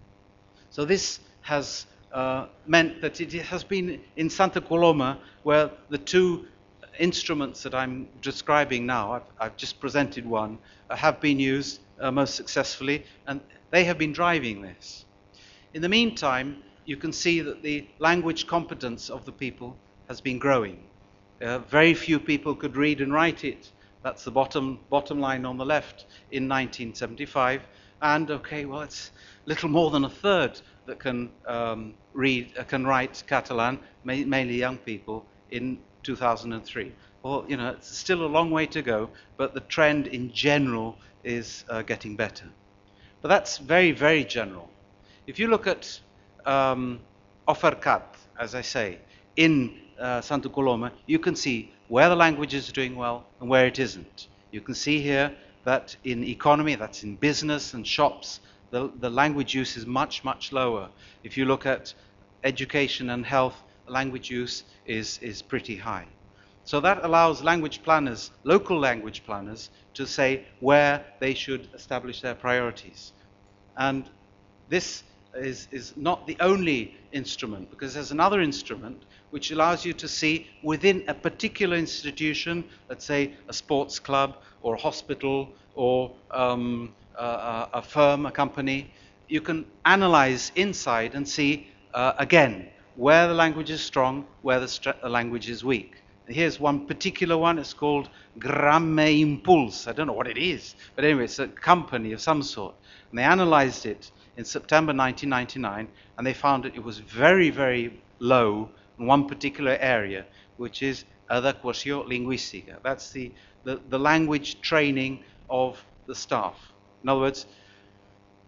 [SPEAKER 3] So this has uh, meant that it has been in Santa Coloma where the two instruments that I'm describing now, I've, I've just presented one, uh, have been used uh, most successfully, and they have been driving this. In the meantime, you can see that the language competence of the people has been growing. Uh, very few people could read and write it. That's the bottom, bottom line on the left in nineteen seventy-five. And okay, well, it's little more than a third that can um, read, uh, can write Catalan, ma mainly young people, in two thousand three. Well, you know, it's still a long way to go, but the trend in general is uh, getting better. But that's very, very general. If you look at um, Offercat, as I say, in uh, Santa Coloma, you can see where the language is doing well and where it isn't. You can see here that in economy, that's in business and shops, the, the language use is much, much lower. If you look at education and health, language use is, is pretty high. So that allows language planners, local language planners, to say where they should establish their priorities. And this is, is not the only instrument, because there's another instrument which allows you to see within a particular institution, let's say a sports club or a hospital or um, a, a firm, a company, you can analyze inside and see, uh, again, where the language is strong, where the, the language is weak. Here's one particular one, it's called Gramme Impuls. I don't know what it is, but anyway, it's a company of some sort. And they analyzed it in September nineteen ninety-nine, and they found that it was very, very low in one particular area, which is adequació lingüística. That's the, the, the language training of the staff. In other words,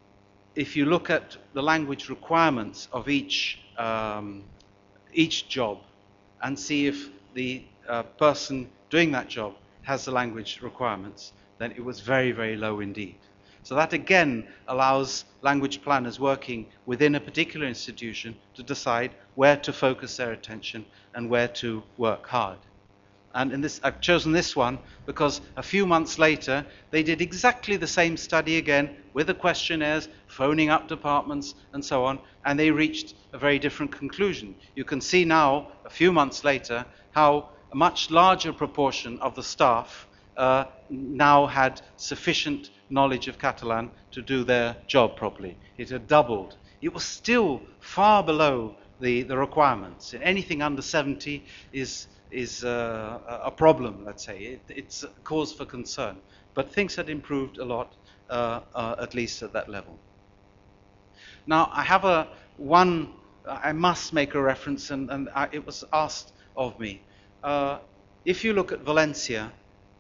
[SPEAKER 3] if you look at the language requirements of each, um, each job and see if the uh, person doing that job has the language requirements, then it was very, very low indeed. So that again allows language planners working within a particular institution to decide where to focus their attention and where to work hard. And in this, I've chosen this one because a few months later they did exactly the same study again with the questionnaires, phoning up departments and so on, and they reached a very different conclusion. You can see now, a few months later, how a much larger proportion of the staff uh, now had sufficient knowledge of Catalan to do their job properly. It had doubled. It was still far below the, the requirements. Anything under seventy is is uh, a problem, let's say. It, it's a cause for concern. But things had improved a lot, uh, uh, at least at that level. Now, I have a one, I must make a reference, and, and I, it was asked of me. Uh, if you look at Valencia,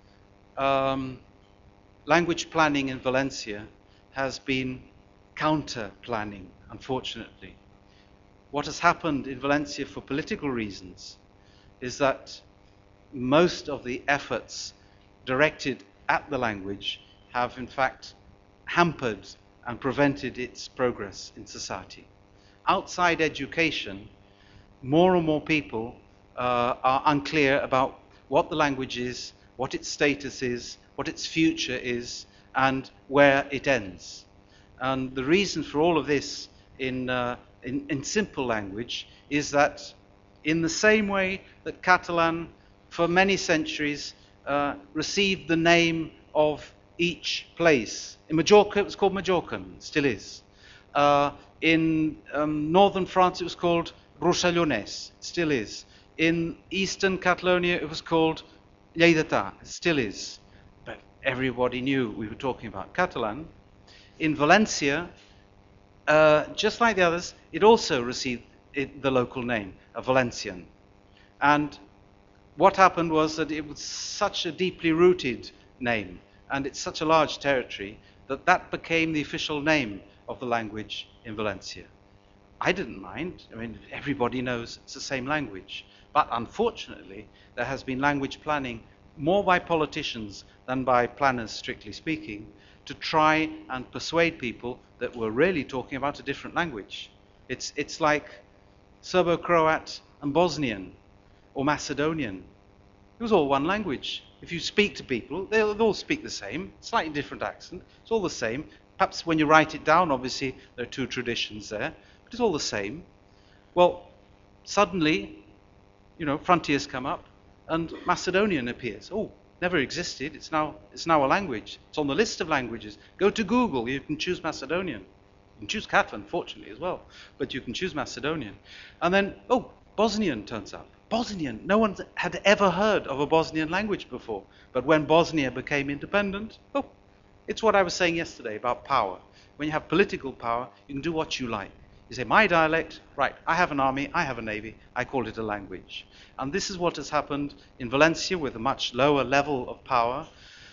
[SPEAKER 3] um, language planning in Valencia has been counter-planning, unfortunately. What has happened in Valencia for political reasons is that most of the efforts directed at the language have in fact hampered and prevented its progress in society. Outside education, more and more people uh, are unclear about what the language is, what its status is, what its future is, and where it ends. And the reason for all of this in, uh, in, in simple language is that in the same way that Catalan, for many centuries, uh, received the name of each place. In Majorca, it was called Majorcan, it still is. Uh, in um, northern France, it was called Rossellonès, it still is. In eastern Catalonia, it was called Lleidatà, it still is. But everybody knew we were talking about Catalan. In Valencia, uh, just like the others, it also received it, the local name, a Valencian. And what happened was that it was such a deeply rooted name, and it's such a large territory, that that became the official name of the language in Valencia. I didn't mind. I mean, everybody knows it's the same language. But unfortunately, there has been language planning more by politicians than by planners, strictly speaking, to try and persuade people that we're really talking about a different language. It's, it's like Serbo-Croat and Bosnian or Macedonian. It was all one language. If you speak to people, they'll, they'll all speak the same, slightly different accent. It's all the same. Perhaps when you write it down, obviously, there are two traditions there, but it's all the same. Well, suddenly, you know, frontiers come up and Macedonian appears. Oh, never existed. It's now, it's now a language. It's on the list of languages. Go to Google. You can choose Macedonian. You can choose Catalan, fortunately, as well. But you can choose Macedonian. And then, oh, Bosnian turns up. Bosnian. No one had ever heard of a Bosnian language before. But when Bosnia became independent, oh, it's what I was saying yesterday about power. When you have political power, you can do what you like. You say, my dialect, right, I have an army, I have a navy, I call it a language. And this is what has happened in Valencia with a much lower level of power,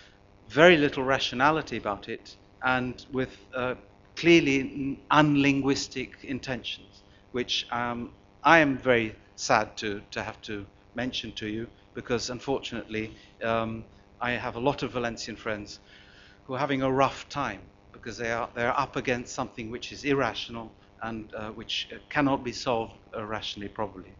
[SPEAKER 3] very little rationality about it, and with uh, clearly unlinguistic intentions, which um, I am very sad to, to have to mention to you, because unfortunately um, I have a lot of Valencian friends who are having a rough time, because they are, they are up against something which is irrational and uh, which uh, cannot be solved uh, rationally, probably.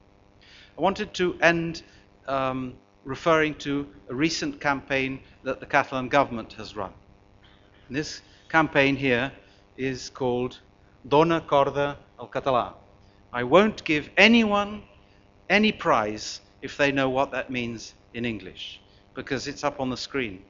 [SPEAKER 3] I wanted to end um, referring to a recent campaign that the Catalan government has run. And this campaign here is called Dona Corda al Català. I won't give anyone any prize if they know what that means in English, because it's up on the screen.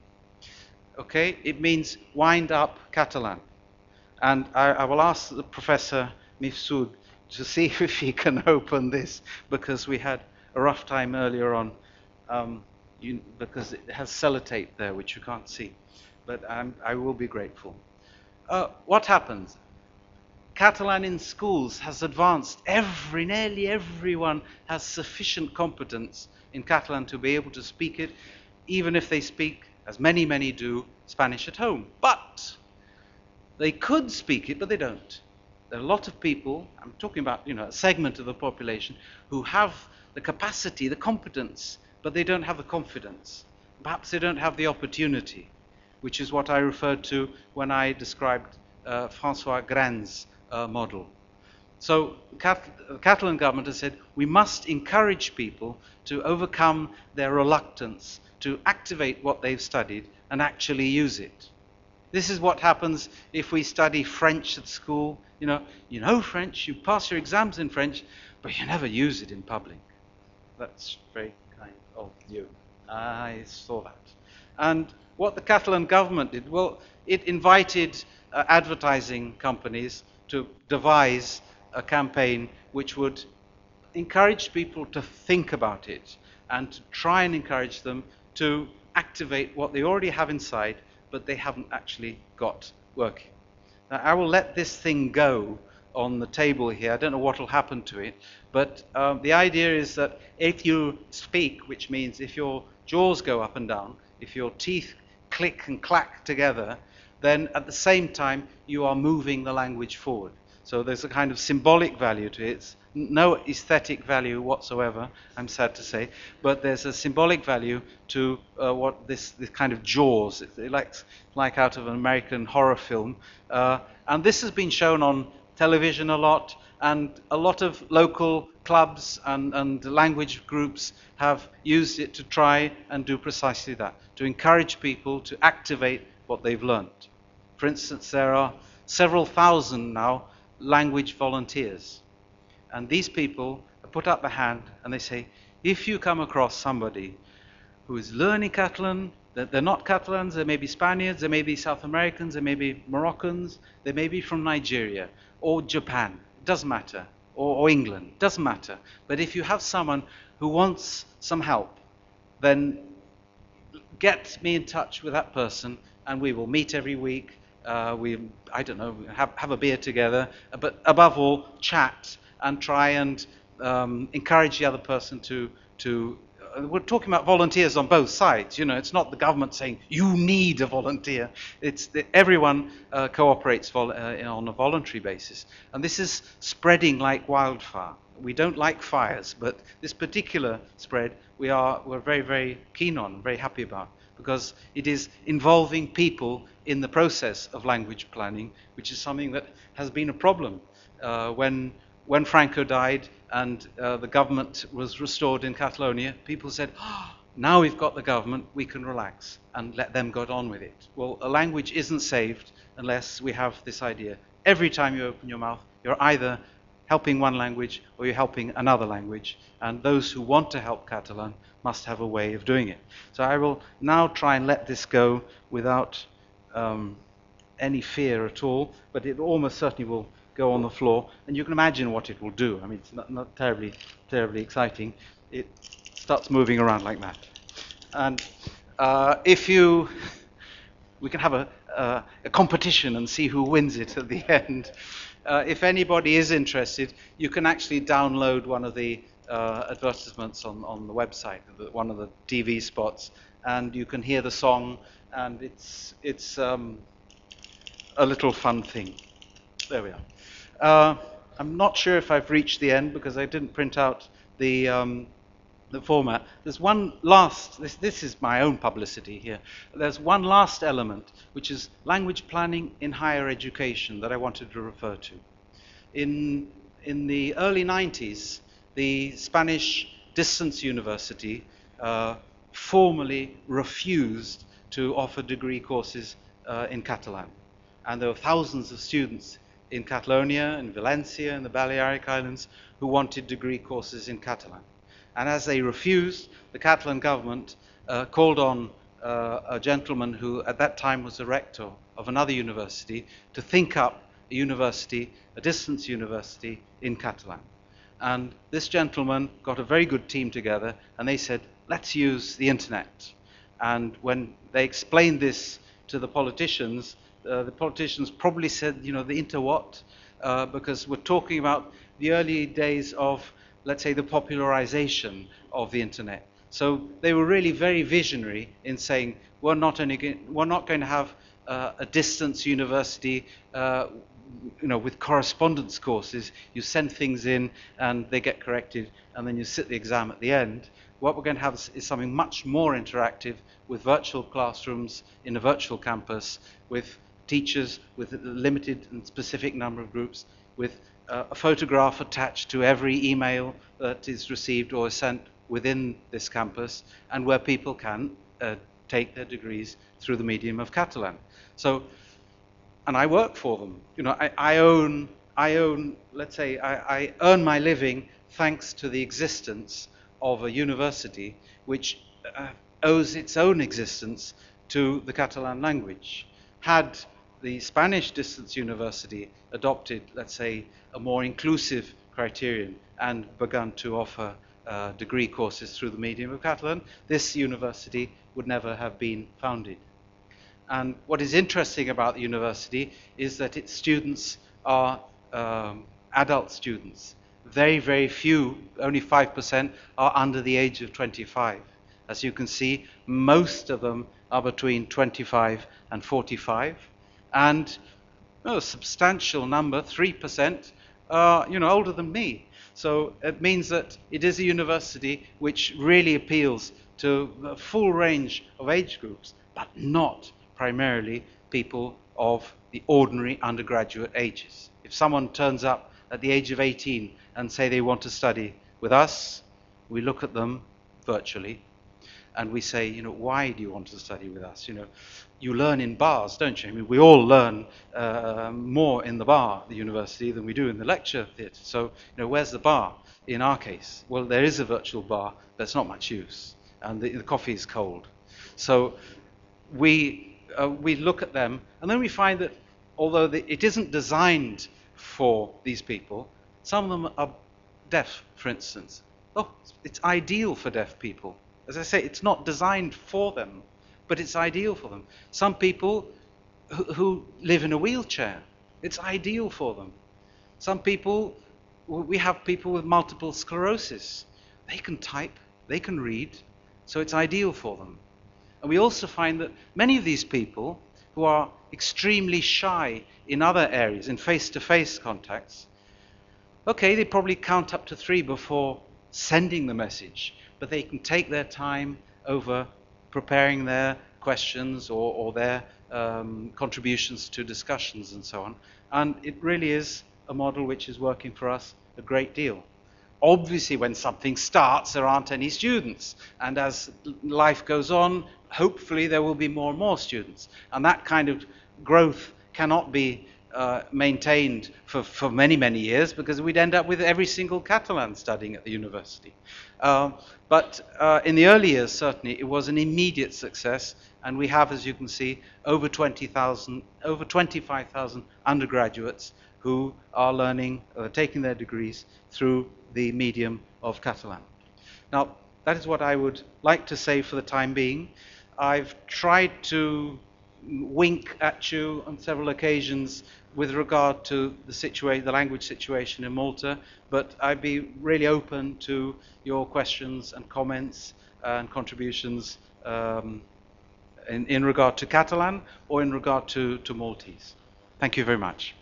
[SPEAKER 3] Okay, it means wind up Catalan. And I, I will ask the Professor Mifsud to see if he can open this, because we had a rough time earlier on, um, you, because it has sellotape there, which you can't see. But um, I will be grateful. Uh, what happens? Catalan in schools has advanced. Every, nearly everyone has sufficient competence in Catalan to be able to speak it, even if they speak, as many, many do, Spanish at home. But They could speak it, but they don't. There are a lot of people, I'm talking about, you know, a segment of the population, who have the capacity, the competence, but they don't have the confidence. Perhaps they don't have the opportunity, which is what I referred to when I described uh, François Gran's uh, model. So the Catalan government has said, we must encourage people to overcome their reluctance to activate what they've studied and actually use it. This is what happens if we study French at school. You know, you know French, you pass your exams in French, but you never use it in public. That's very kind of you. I saw that. And what the Catalan government did, well, it invited uh, advertising companies to devise a campaign which would encourage people to think about it and to try and encourage them to activate what they already have inside, but they haven't actually got working. Now, I will let this thing go on the table here. I don't know what will happen to it, but um, the idea is that if you speak, which means if your jaws go up and down, if your teeth click and clack together, then at the same time you are moving the language forward. So there's a kind of symbolic value to it. It's no aesthetic value whatsoever, I'm sad to say, but there's a symbolic value to uh, what this, this kind of jaws, it's like, like out of an American horror film. Uh, and this has been shown on television a lot, and a lot of local clubs and, and language groups have used it to try and do precisely that, to encourage people to activate what they've learned. For instance, there are several thousand now language volunteers. And these people put up their hand and they say, if you come across somebody who is learning Catalan, that they're not Catalans, they may be Spaniards, they may be South Americans, they may be Moroccans, they may be from Nigeria or Japan, it doesn't matter, or, or England, doesn't matter. But if you have someone who wants some help, then get me in touch with that person and we will meet every week. Uh, we, I don't know, have, have a beer together, but above all, chat and try and um, encourage the other person to, to uh, we're talking about volunteers on both sides, you know, it's not the government saying, you need a volunteer. It's that everyone uh, cooperates vol- uh, on a voluntary basis. And this is spreading like wildfire. We don't like fires, but this particular spread we are, we're very, very keen on, very happy about, because it is involving people in the process of language planning, which is something that has been a problem. Uh, when when Franco died and uh, the government was restored in Catalonia, people said, oh, now we've got the government, we can relax and let them get on with it. Well, a language isn't saved unless we have this idea. Every time you open your mouth, you're either helping one language or you're helping another language, and those who want to help Catalan must have a way of doing it. So I will now try and let this go without um, any fear at all, but it almost certainly will go on the floor, and you can imagine what it will do. I mean, it's not, not terribly, terribly exciting. It starts moving around like that. And uh, if you, we can have a, uh, a competition and see who wins it at the end. Uh, if anybody is interested, you can actually download one of the uh, advertisements on, on the website, one of the T V spots, and you can hear the song, and it's, it's um, a little fun thing. There we are. Uh, I'm not sure if I've reached the end because I didn't print out the um, the format. There's one last, this, this is my own publicity here. There's one last element, which is language planning in higher education that I wanted to refer to. In, in the early nineties, the Spanish Distance University uh, formally refused to offer degree courses uh, in Catalan. And there were thousands of students in Catalonia, in Valencia, in the Balearic Islands, who wanted degree courses in Catalan. And as they refused, the Catalan government uh, called on uh, a gentleman who at that time was a rector of another university to think up a university, a distance university in Catalan. And this gentleman got a very good team together, and they said, let's use the internet. And when they explained this to the politicians, Uh, the politicians probably said, you know, the interwhat, uh, because we're talking about the early days of, let's say, the popularization of the internet. So they were really very visionary in saying, we're not, only go- we're not going to have uh, a distance university, uh, you know, with correspondence courses. You send things in and they get corrected, and then you sit the exam at the end. What we're going to have is, is something much more interactive, with virtual classrooms in a virtual campus, with teachers with a limited and specific number of groups, with uh, a photograph attached to every email that is received or is sent within this campus, and where people can uh, take their degrees through the medium of Catalan. So, and I work for them. You know, I, I own, I own, let's say, I, I earn my living thanks to the existence of a university which uh, owes its own existence to the Catalan language. Had the Spanish distance university adopted, let's say, a more inclusive criterion and begun to offer uh, degree courses through the medium of Catalan, this university would never have been founded. And what is interesting about the university is that its students are um, adult students. Very, very few, only five percent, are under the age of twenty-five. As you can see, most of them are between twenty-five and forty-five. And oh, a substantial number, three percent, are you know, older than me. So it means that it is a university which really appeals to a full range of age groups, but not primarily people of the ordinary undergraduate ages. If someone turns up at the age of eighteen and say they want to study with us, we look at them virtually and we say, you know, why do you want to study with us? You know, you learn in bars, don't you? I mean, we all learn uh, more in the bar at the university than we do in the lecture theatre. So, you know, where's the bar in our case? Well, there is a virtual bar, but it's not much use, and the, the coffee is cold. So we uh, we look at them, and then we find that although the, it isn't designed for these people, some of them are deaf, for instance. Oh, it's ideal for deaf people. As I say, it's not designed for them, but it's ideal for them. Some people who, who live in a wheelchair, it's ideal for them. Some people, we have people with multiple sclerosis. They can type, they can read, so it's ideal for them. And we also find that many of these people who are extremely shy in other areas, in face-to-face contacts, okay, they probably count up to three before sending the message, but they can take their time over preparing their questions or, or their um, contributions to discussions and so on. And it really is a model which is working for us a great deal. Obviously, when something starts, there aren't any students. And as life goes on, hopefully there will be more and more students. And that kind of growth cannot be uh, maintained for, for many, many years, because we'd end up with every single Catalan studying at the university. Uh, but uh, in the early years, certainly, it was an immediate success. And we have, as you can see, over twenty thousand, over twenty-five thousand undergraduates who are learning, uh, taking their degrees through the medium of Catalan. Now, that is what I would like to say for the time being. I've tried to wink at you on several occasions with regard to the situation, the language situation in Malta, but I'd be really open to your questions and comments and contributions um, in, in regard to Catalan or in regard to, to Maltese. Thank you very much.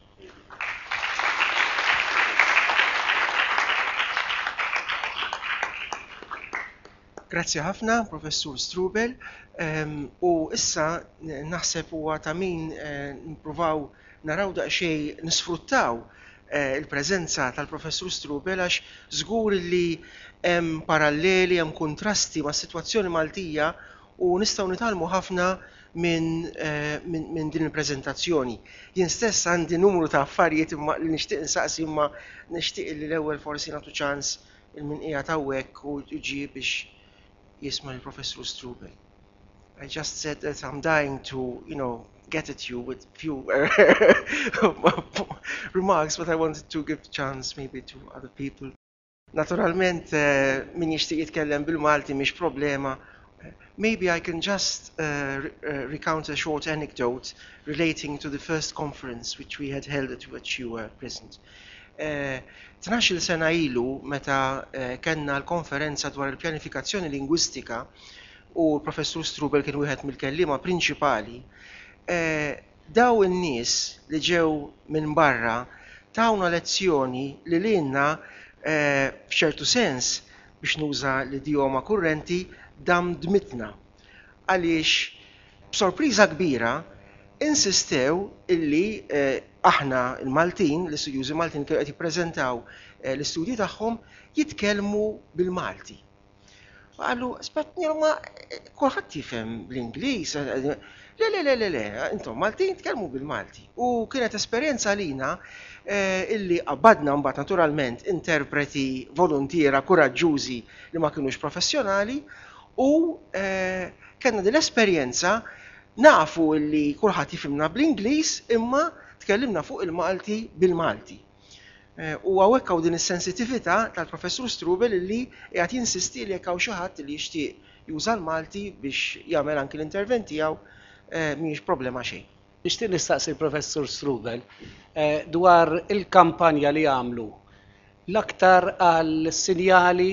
[SPEAKER 2] Grazzi ħafna, Professur Strubel. Um, u issa naħseb huwa ta' min uh, nippruvaw naraw daqsxejn nisfruttaw uh, il-preżenza tal-Professur Strubel għax żgur li hemm paralleli, hemm kontrasti ma' sitwazzjoni Maltija u nistgħu nitalmu ħafna minn uh, min, min din il-preżentazzjoni. Jien stess għandi numru ta' affarijiet imma li nixtieq insaqsi imma nixtieq li l-ewwel forsi nagħtu ċans il-min qiegħed hawnhekk u jiġi biex jisma' il-Professur Strubel. I just said that I'm dying to, you know, get at you with few remarks, but I wanted to give chance maybe to other people. Naturalment, uh, min jixtieq jitkellem bil-Malti mhix problema. Uh, maybe I can just uh, re uh, recount a short anecdote relating to the first conference which we had held at which you were present. Uh, tnax-il sena ilu meta uh, kellna l-konferenza dwar il-pjanifikazzjoni lingwistika u l-Professur Strubel kien wieħed mill-kelliema prinċipali, uh, daw in-nies li ġew minn barra tawna lezzjoni li lilna eh, f'ċertu sens biex nuża l-idjoma kurrenti dam dmitna. Għaliex b'sorpriża kbira insistew illi eh, aħna il-Maltin, l-istudjużi Maltin kienu qed jippreżentaw eh, l-istudji tagħhom jitkellmu bil-Malti. Għallu, aspett, ma kulħadd jifhem l-Ingliż. Le, le, le, le, le, intom Maltin tkellmu bil-Malti. U kienet esperjenza lina eh, illi qabbadna mbagħad naturalment interpreti volontiera kuraġġużi li ma kinux professjonali u eh, kellna din l-esperjenza nafu illi kulħadd jifhimna bl-Ingliż imma tkellimna fuq il-Malti bil-Malti. U għawek għaw din is-sensitività tal-professur Strubel illi jgħat jinsisti li jekk hawn xi ħadd li jixtieq juża l-Malti biex jagħmel anki l-intervent tiegħu mhijiex problema xejn.
[SPEAKER 4] Nixtieq nistaqsi l-professur Strubel dwar il-kampanja li għamlu l-aktar għal sinjali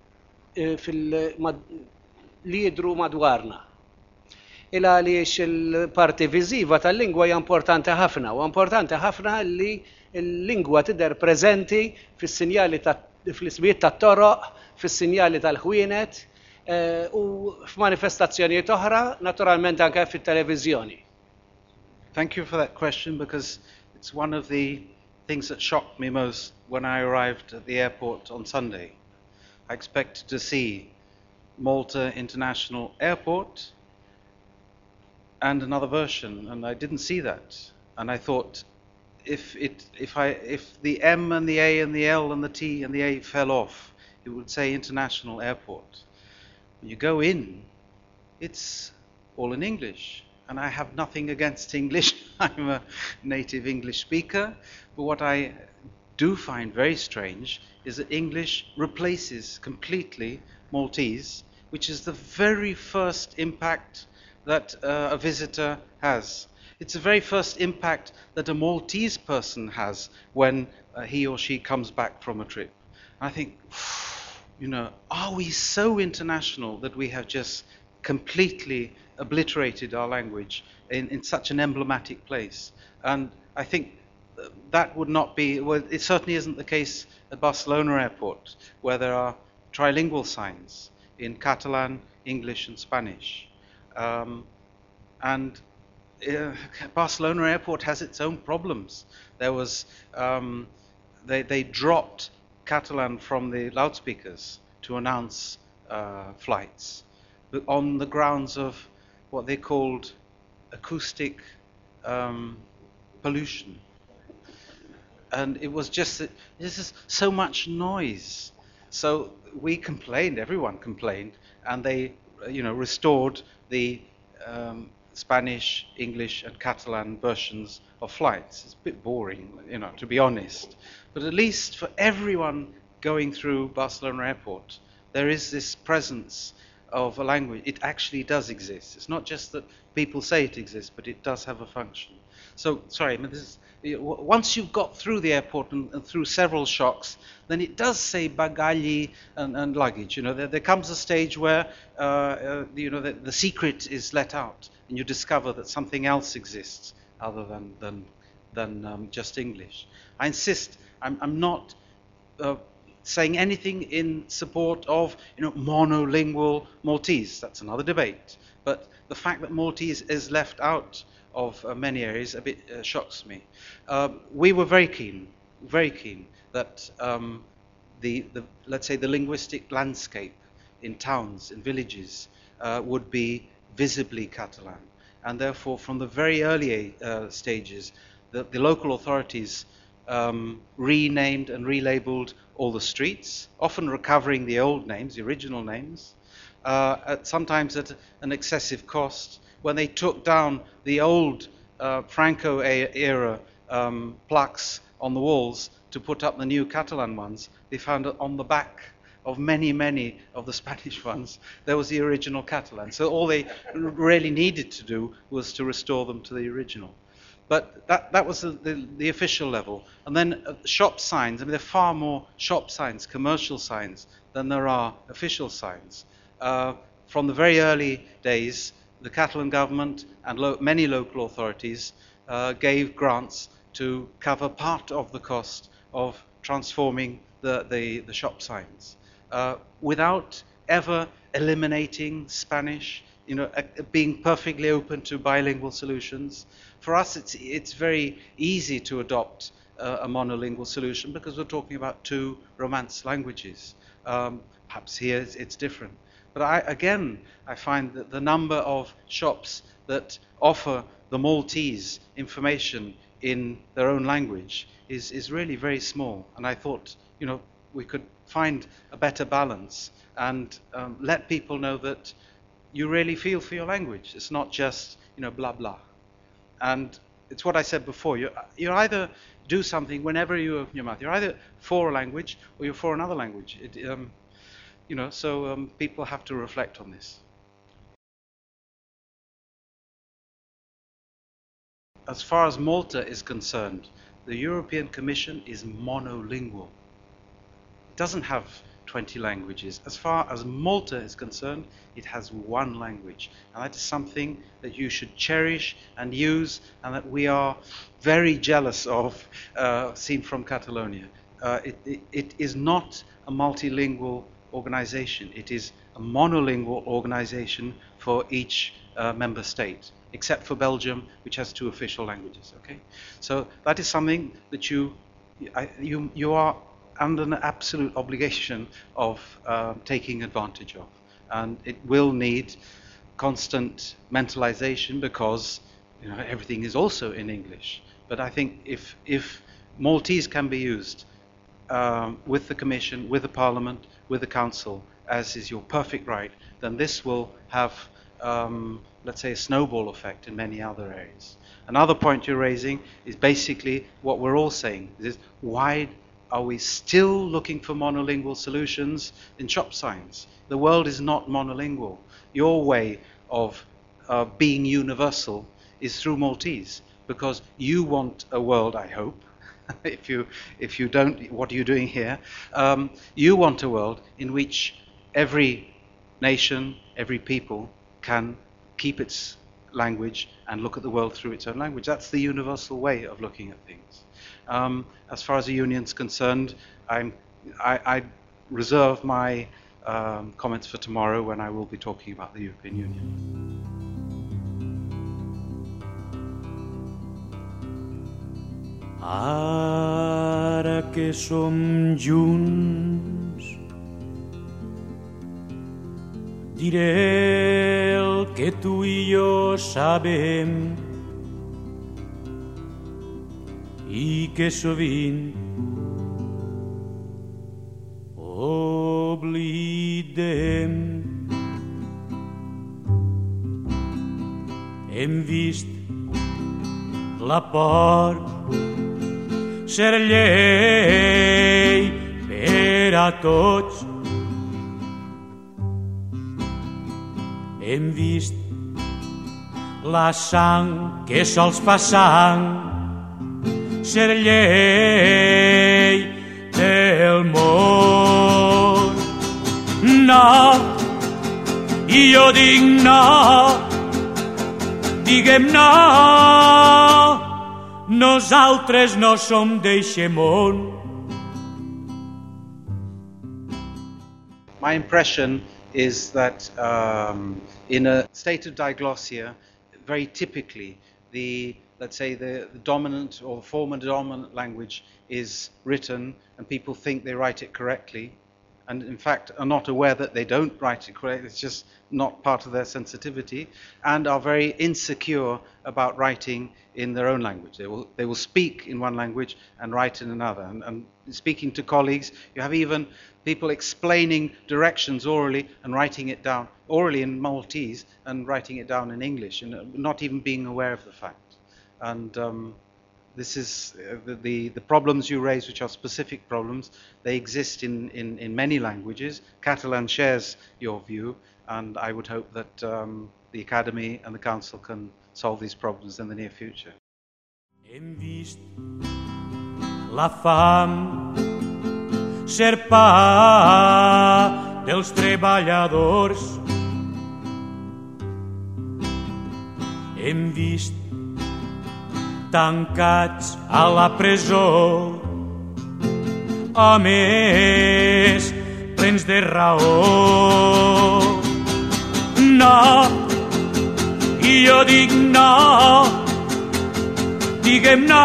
[SPEAKER 4] li jidhru madwarna. Il għaliex il-parti viżiva tal-lingwa hija importanti ħafna u importanti ħafna li il-lingwa tidher preżenti fis-sinjali fl-ismijiet tat-toroq, fis-sinjali tal-ħwienet u f'manifestazzjonijiet oħra, naturalment anke fit-televiżjoni.
[SPEAKER 3] Thank you for that question because it's one of the things that shocked me most when I arrived at the airport on Sunday. I expected to see Malta International Airport and another version, and I didn't see that. And I thought, if it, if I, if the M and the A and the L and the T and the A fell off, it would say International Airport. When you go in, it's all in English, and I have nothing against English. I'm a native English speaker, but what I do find very strange is that English replaces completely Maltese, which is the very first impact that uh, a visitor has. It's the very first impact that a Maltese person has when uh, he or she comes back from a trip. I think, you know, are we so international that we have just completely obliterated our language in, in such an emblematic place? And I think that would not be, well, it certainly isn't the case at Barcelona Airport, where there are trilingual signs in Catalan, English and Spanish. Um, and uh, Barcelona Airport has its own problems. There was, um, they, they dropped Catalan from the loudspeakers to announce uh, flights on the grounds of what they called acoustic um, pollution. And it was just that this is so much noise. So we complained, everyone complained, and they, you know, restored the um, Spanish, English, and Catalan versions of flights. It's a bit boring, you know, to be honest. But at least for everyone going through Barcelona Airport, there is this presence of a language. It actually does exist. It's not just that people say it exists, but it does have a function. So, sorry, I mean, this is, once you've got through the airport and, and through several shocks, then it does say bagagli and, and luggage. You know, there, there comes a stage where uh, uh, you know the, the secret is let out, and you discover that something else exists other than than than um, just English. I insist. I'm, I'm not uh, saying anything in support of you know monolingual Maltese. That's another debate. But the fact that Maltese is left out of uh, many areas a bit uh, shocks me. Uh, we were very keen, very keen that um, the, the, let's say, the linguistic landscape in towns, in villages, uh, would be visibly Catalan. And therefore, from the very early uh, stages, the, the local authorities um, renamed and relabeled all the streets, often recovering the old names, the original names, uh, at, sometimes at an excessive cost. When they took down the old uh, Franco-era um, plaques on the walls to put up the new Catalan ones, they found that on the back of many, many of the Spanish ones, there was the original Catalan. So all they really needed to do was to restore them to the original. But that, that was the, the, the official level. And then uh, shop signs, I mean, there are far more shop signs, commercial signs, than there are official signs. Uh, from the very early days, the Catalan government and lo- many local authorities uh, gave grants to cover part of the cost of transforming the, the, the shop signs uh, without ever eliminating Spanish, you know, uh, being perfectly open to bilingual solutions. For us, it's, it's very easy to adopt uh, a monolingual solution because we're talking about two Romance languages. Um, perhaps here it's, it's different. But I, again, I find that the number of shops that offer the Maltese information in their own language is, is really very small. And I thought, you know, we could find a better balance and um, let people know that you really feel for your language. It's not just, you know, blah, blah. And it's what I said before. You, you either do something whenever you open your mouth. You're either for a language or you're for another language. It, um, you know, so um, people have to reflect on this. As far as Malta is concerned, the European Commission is monolingual. It doesn't have twenty languages. As far as Malta is concerned, it has one language. And that is something that you should cherish and use, and that we are very jealous of, uh, seen from Catalonia. Uh, it, it, it is not a multilingual organization. It is a monolingual organization for each uh, member state, except for Belgium, which has two official languages. Okay, so that is something that you, I, you, you are under an absolute obligation of uh, taking advantage of, and it will need constant mentalization because, you know, everything is also in English. But I think if if Maltese can be used um, with the Commission, with the Parliament, with the Council, as is your perfect right, then this will have, um, let's say, a snowball effect in many other areas. Another point you're raising is basically what we're all saying, is why are we still looking for monolingual solutions in shop signs? The world is not monolingual. Your way of uh, being universal is through Maltese, because you want a world, I hope, if you if you don't, what are you doing here? Um, you want a world in which every nation, every people can keep its language and look at the world through its own language. That's the universal way of looking at things. Um, as far as the union's concerned, I'm, I, I reserve my um, comments for tomorrow when I will be talking about the European Union.
[SPEAKER 1] Ara que som junts, diré el que tu i jo sabem i que sovint oblidem. Hem vist la por ser llei per a tots. Hem vist la sang que sols fa sang ser llei del món. No, i jo dic no, diguem no, nosaltres no som d'eixe món.
[SPEAKER 3] My impression is that um, in a state of diglossia, very typically, the let's say the, the dominant or former dominant language is written, and people think they write it correctly, and in fact are not aware that they don't write it correctly. It's just not part of their sensitivity, and are very insecure about writing in their own language. They will they will speak in one language and write in another. And, and speaking to colleagues, you have even people explaining directions orally and writing it down orally in Maltese and writing it down in English, and not even being aware of the fact. And um, this is uh, the, the the problems you raise, which are specific problems. They exist in in, in many languages. Catalan shares your view, and I would hope that um, the Academy and the Council can solve these problems in the near future.
[SPEAKER 1] Hem vist la fam ser pa dels treballadors. Hem vist tancats a la presó. A més, plens de raó. No, i jo dic no, diguem no.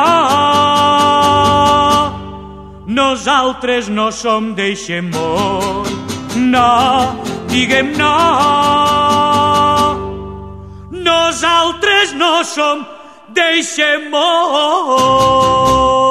[SPEAKER 1] Nosaltres no som d'eixe món. No, diguem no. Nosaltres no som d'eixe món.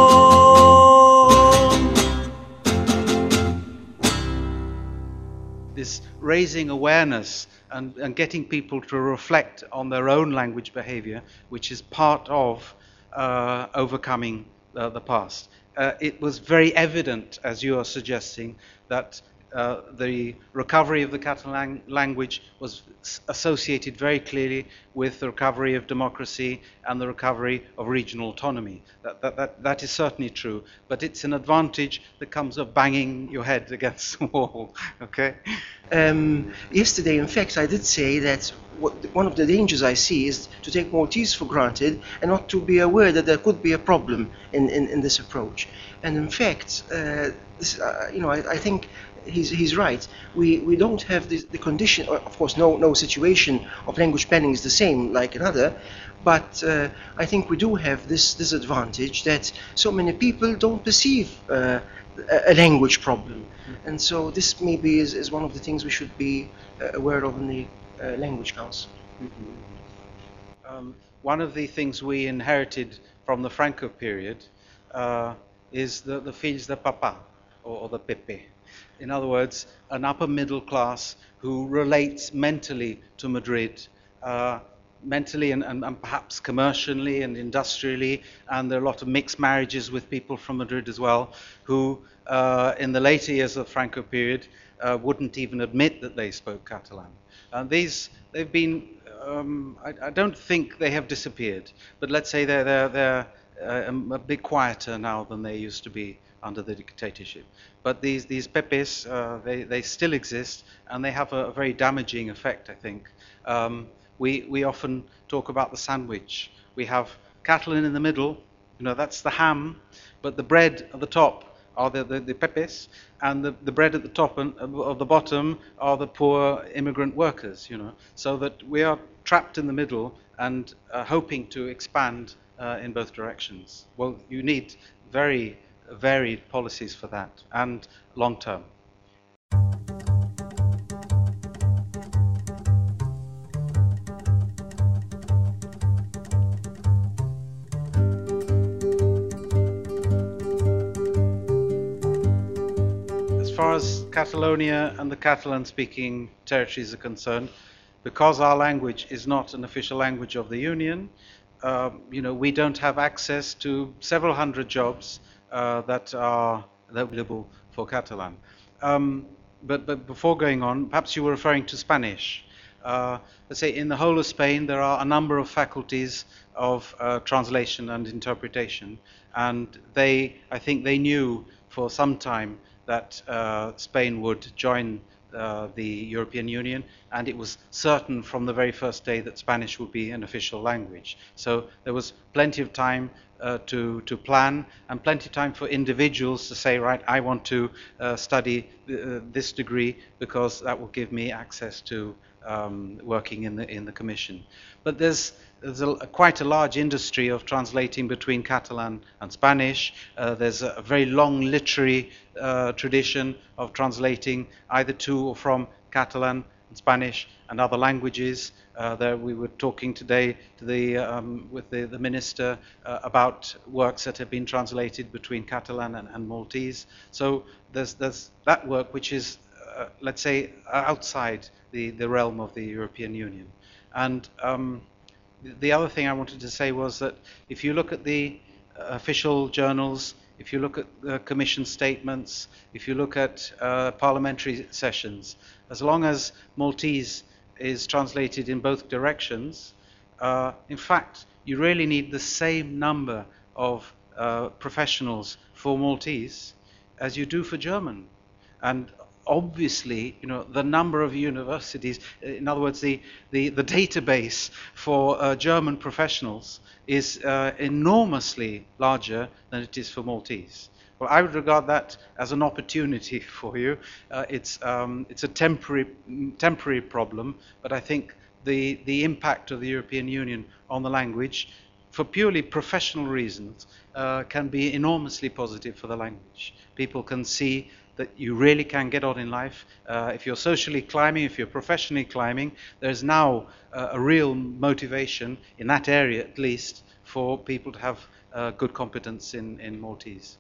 [SPEAKER 3] This raising awareness and, and getting people to reflect on their own language behavior, which is part of uh, overcoming uh, the past. Uh, it was very evident, as you are suggesting, that uh, the recovery of the Catalan language was associated very clearly with the recovery of democracy and the recovery of regional autonomy. That, that, that, that is certainly true, but it's an advantage that comes of banging your head against the wall, okay?
[SPEAKER 2] Um, yesterday, in fact, I did say that what, one of the dangers I see is to take Maltese for granted and not to be aware that there could be a problem in, in, in this approach. And in fact, uh, this, uh, you know, I, I think he's he's right. We we don't have the, the condition. Of course, no no situation of language planning is the same like another, but uh, I think we do have this disadvantage that so many people don't perceive uh, a language problem, and so this maybe is, is one of the things we should be uh, aware of in the uh, Language Council.
[SPEAKER 3] Mm-hmm. Um, one of the things we inherited from the Franco period uh, is the, the fills de papa, or, or the pepe. In other words, an upper middle class who relates mentally to Madrid, uh, mentally and, and, and perhaps commercially and industrially, and there are a lot of mixed marriages with people from Madrid as well, who uh, in the later years of the Franco period uh, wouldn't even admit that they spoke Catalan. And these, they've been, um, I, I don't think they have disappeared, but let's say they're, they're, they're uh, a bit quieter now than they used to be under the dictatorship. But these, these pepes, uh, they, they still exist, and they have a, a very damaging effect, I think. Um, we, we often talk about the sandwich. We have Catalan in the middle, you know, that's the ham, but the bread at the top are the, the, the pepes, and the, the bread at the top and of the bottom are the poor immigrant workers, you know. So that we are trapped in the middle and uh, hoping to expand uh, in both directions. Well, you need very varied policies for that, and long term. As far as Catalonia and the Catalan-speaking territories are concerned, because our language is not an official language of the Union, uh, you know, we don't have access to several hundred jobs Uh, that are available for Catalan. Um, but, but before going on, perhaps you were referring to Spanish. Uh, let's say in the whole of Spain there are a number of faculties of uh, translation and interpretation, and they, I think they knew for some time that uh, Spain would join uh, the European Union, and it was certain from the very first day that Spanish would be an official language. So there was plenty of time Uh, to, to plan, and plenty of time for individuals to say, right, I want to uh, study uh, this degree because that will give me access to um, working in the in the Commission. But there's there's a, a quite a large industry of translating between Catalan and Spanish. Uh, there's a, a very long literary uh, tradition of translating either to or from Catalan and Spanish and other languages. Uh, there we were talking today to the, um, with the, the minister uh, about works that have been translated between Catalan and, and Maltese. So there's, there's that work which is, uh, let's say, outside the, the realm of the European Union. And um, the other thing I wanted to say was that if you look at the official journals, if you look at the Commission statements, if you look at uh, parliamentary sessions, as long as Maltese is translated in both directions, uh, in fact, you really need the same number of uh, professionals for Maltese as you do for German. And obviously, you know, the number of universities, in other words, the, the, the database for uh, German professionals is uh, enormously larger than it is for Maltese. Well, I would regard that as an opportunity for you. Uh, it's, um, it's a temporary, temporary problem, but I think the, the impact of the European Union on the language, for purely professional reasons, uh, can be enormously positive for the language. People can see that you really can get on in life. Uh, if you're socially climbing, if you're professionally climbing, there's now uh, a real motivation, in that area at least, for people to have uh, good competence in, in Maltese.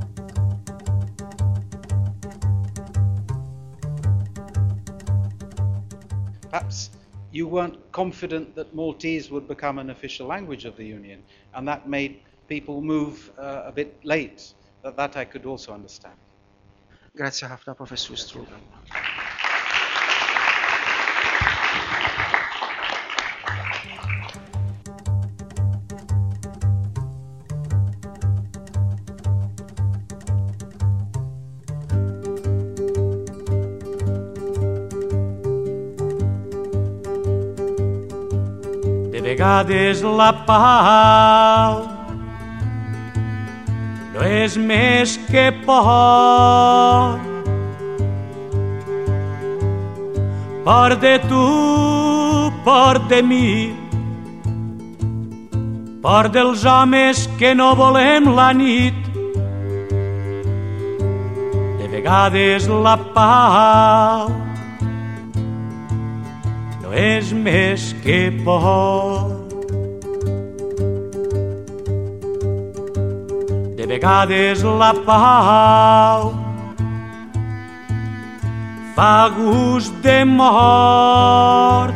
[SPEAKER 3] Perhaps you weren't confident that Maltese would become an official language of the Union, and that made people move uh, a bit late. That, that I could also understand.
[SPEAKER 2] Grazie ħafna, Professur Strubel.
[SPEAKER 1] De vegades la pau no és més que por, por de tu, por de mi, por dels homes que no volem la nit. De vegades la pau no és més que por. De vegades la pau fa gust de mort,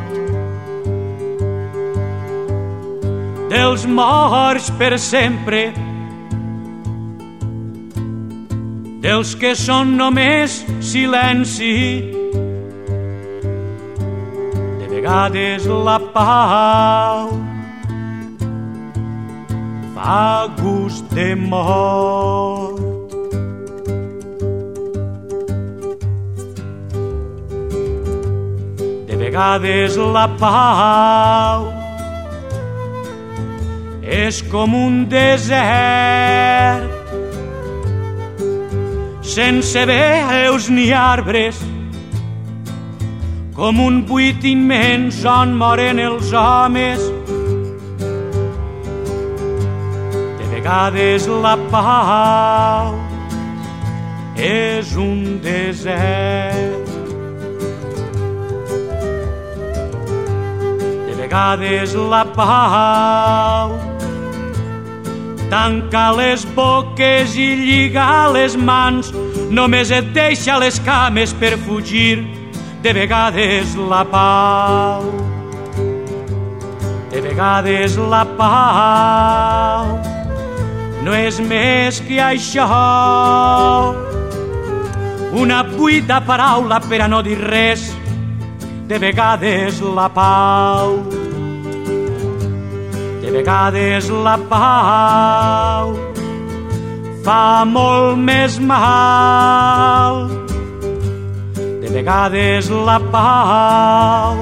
[SPEAKER 1] dels morts per sempre, dels que són només silenci. De vegades la pau fa gust de mort. De vegades la pau és com un desert, sense veus ni arbres, com un buit immens on moren els homes. De vegades la pau és un desert. De vegades la pau tanca les boques i lliga les mans, només et deixa les cames per fugir. De vegades la pau, de vegades la pau no és més que això, una buida paraula per a no dir res. De vegades la pau, de vegades la pau fa molt més mal. De vegades la pau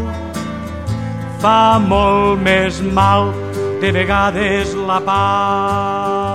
[SPEAKER 1] fa molt més mal. De vegades la pau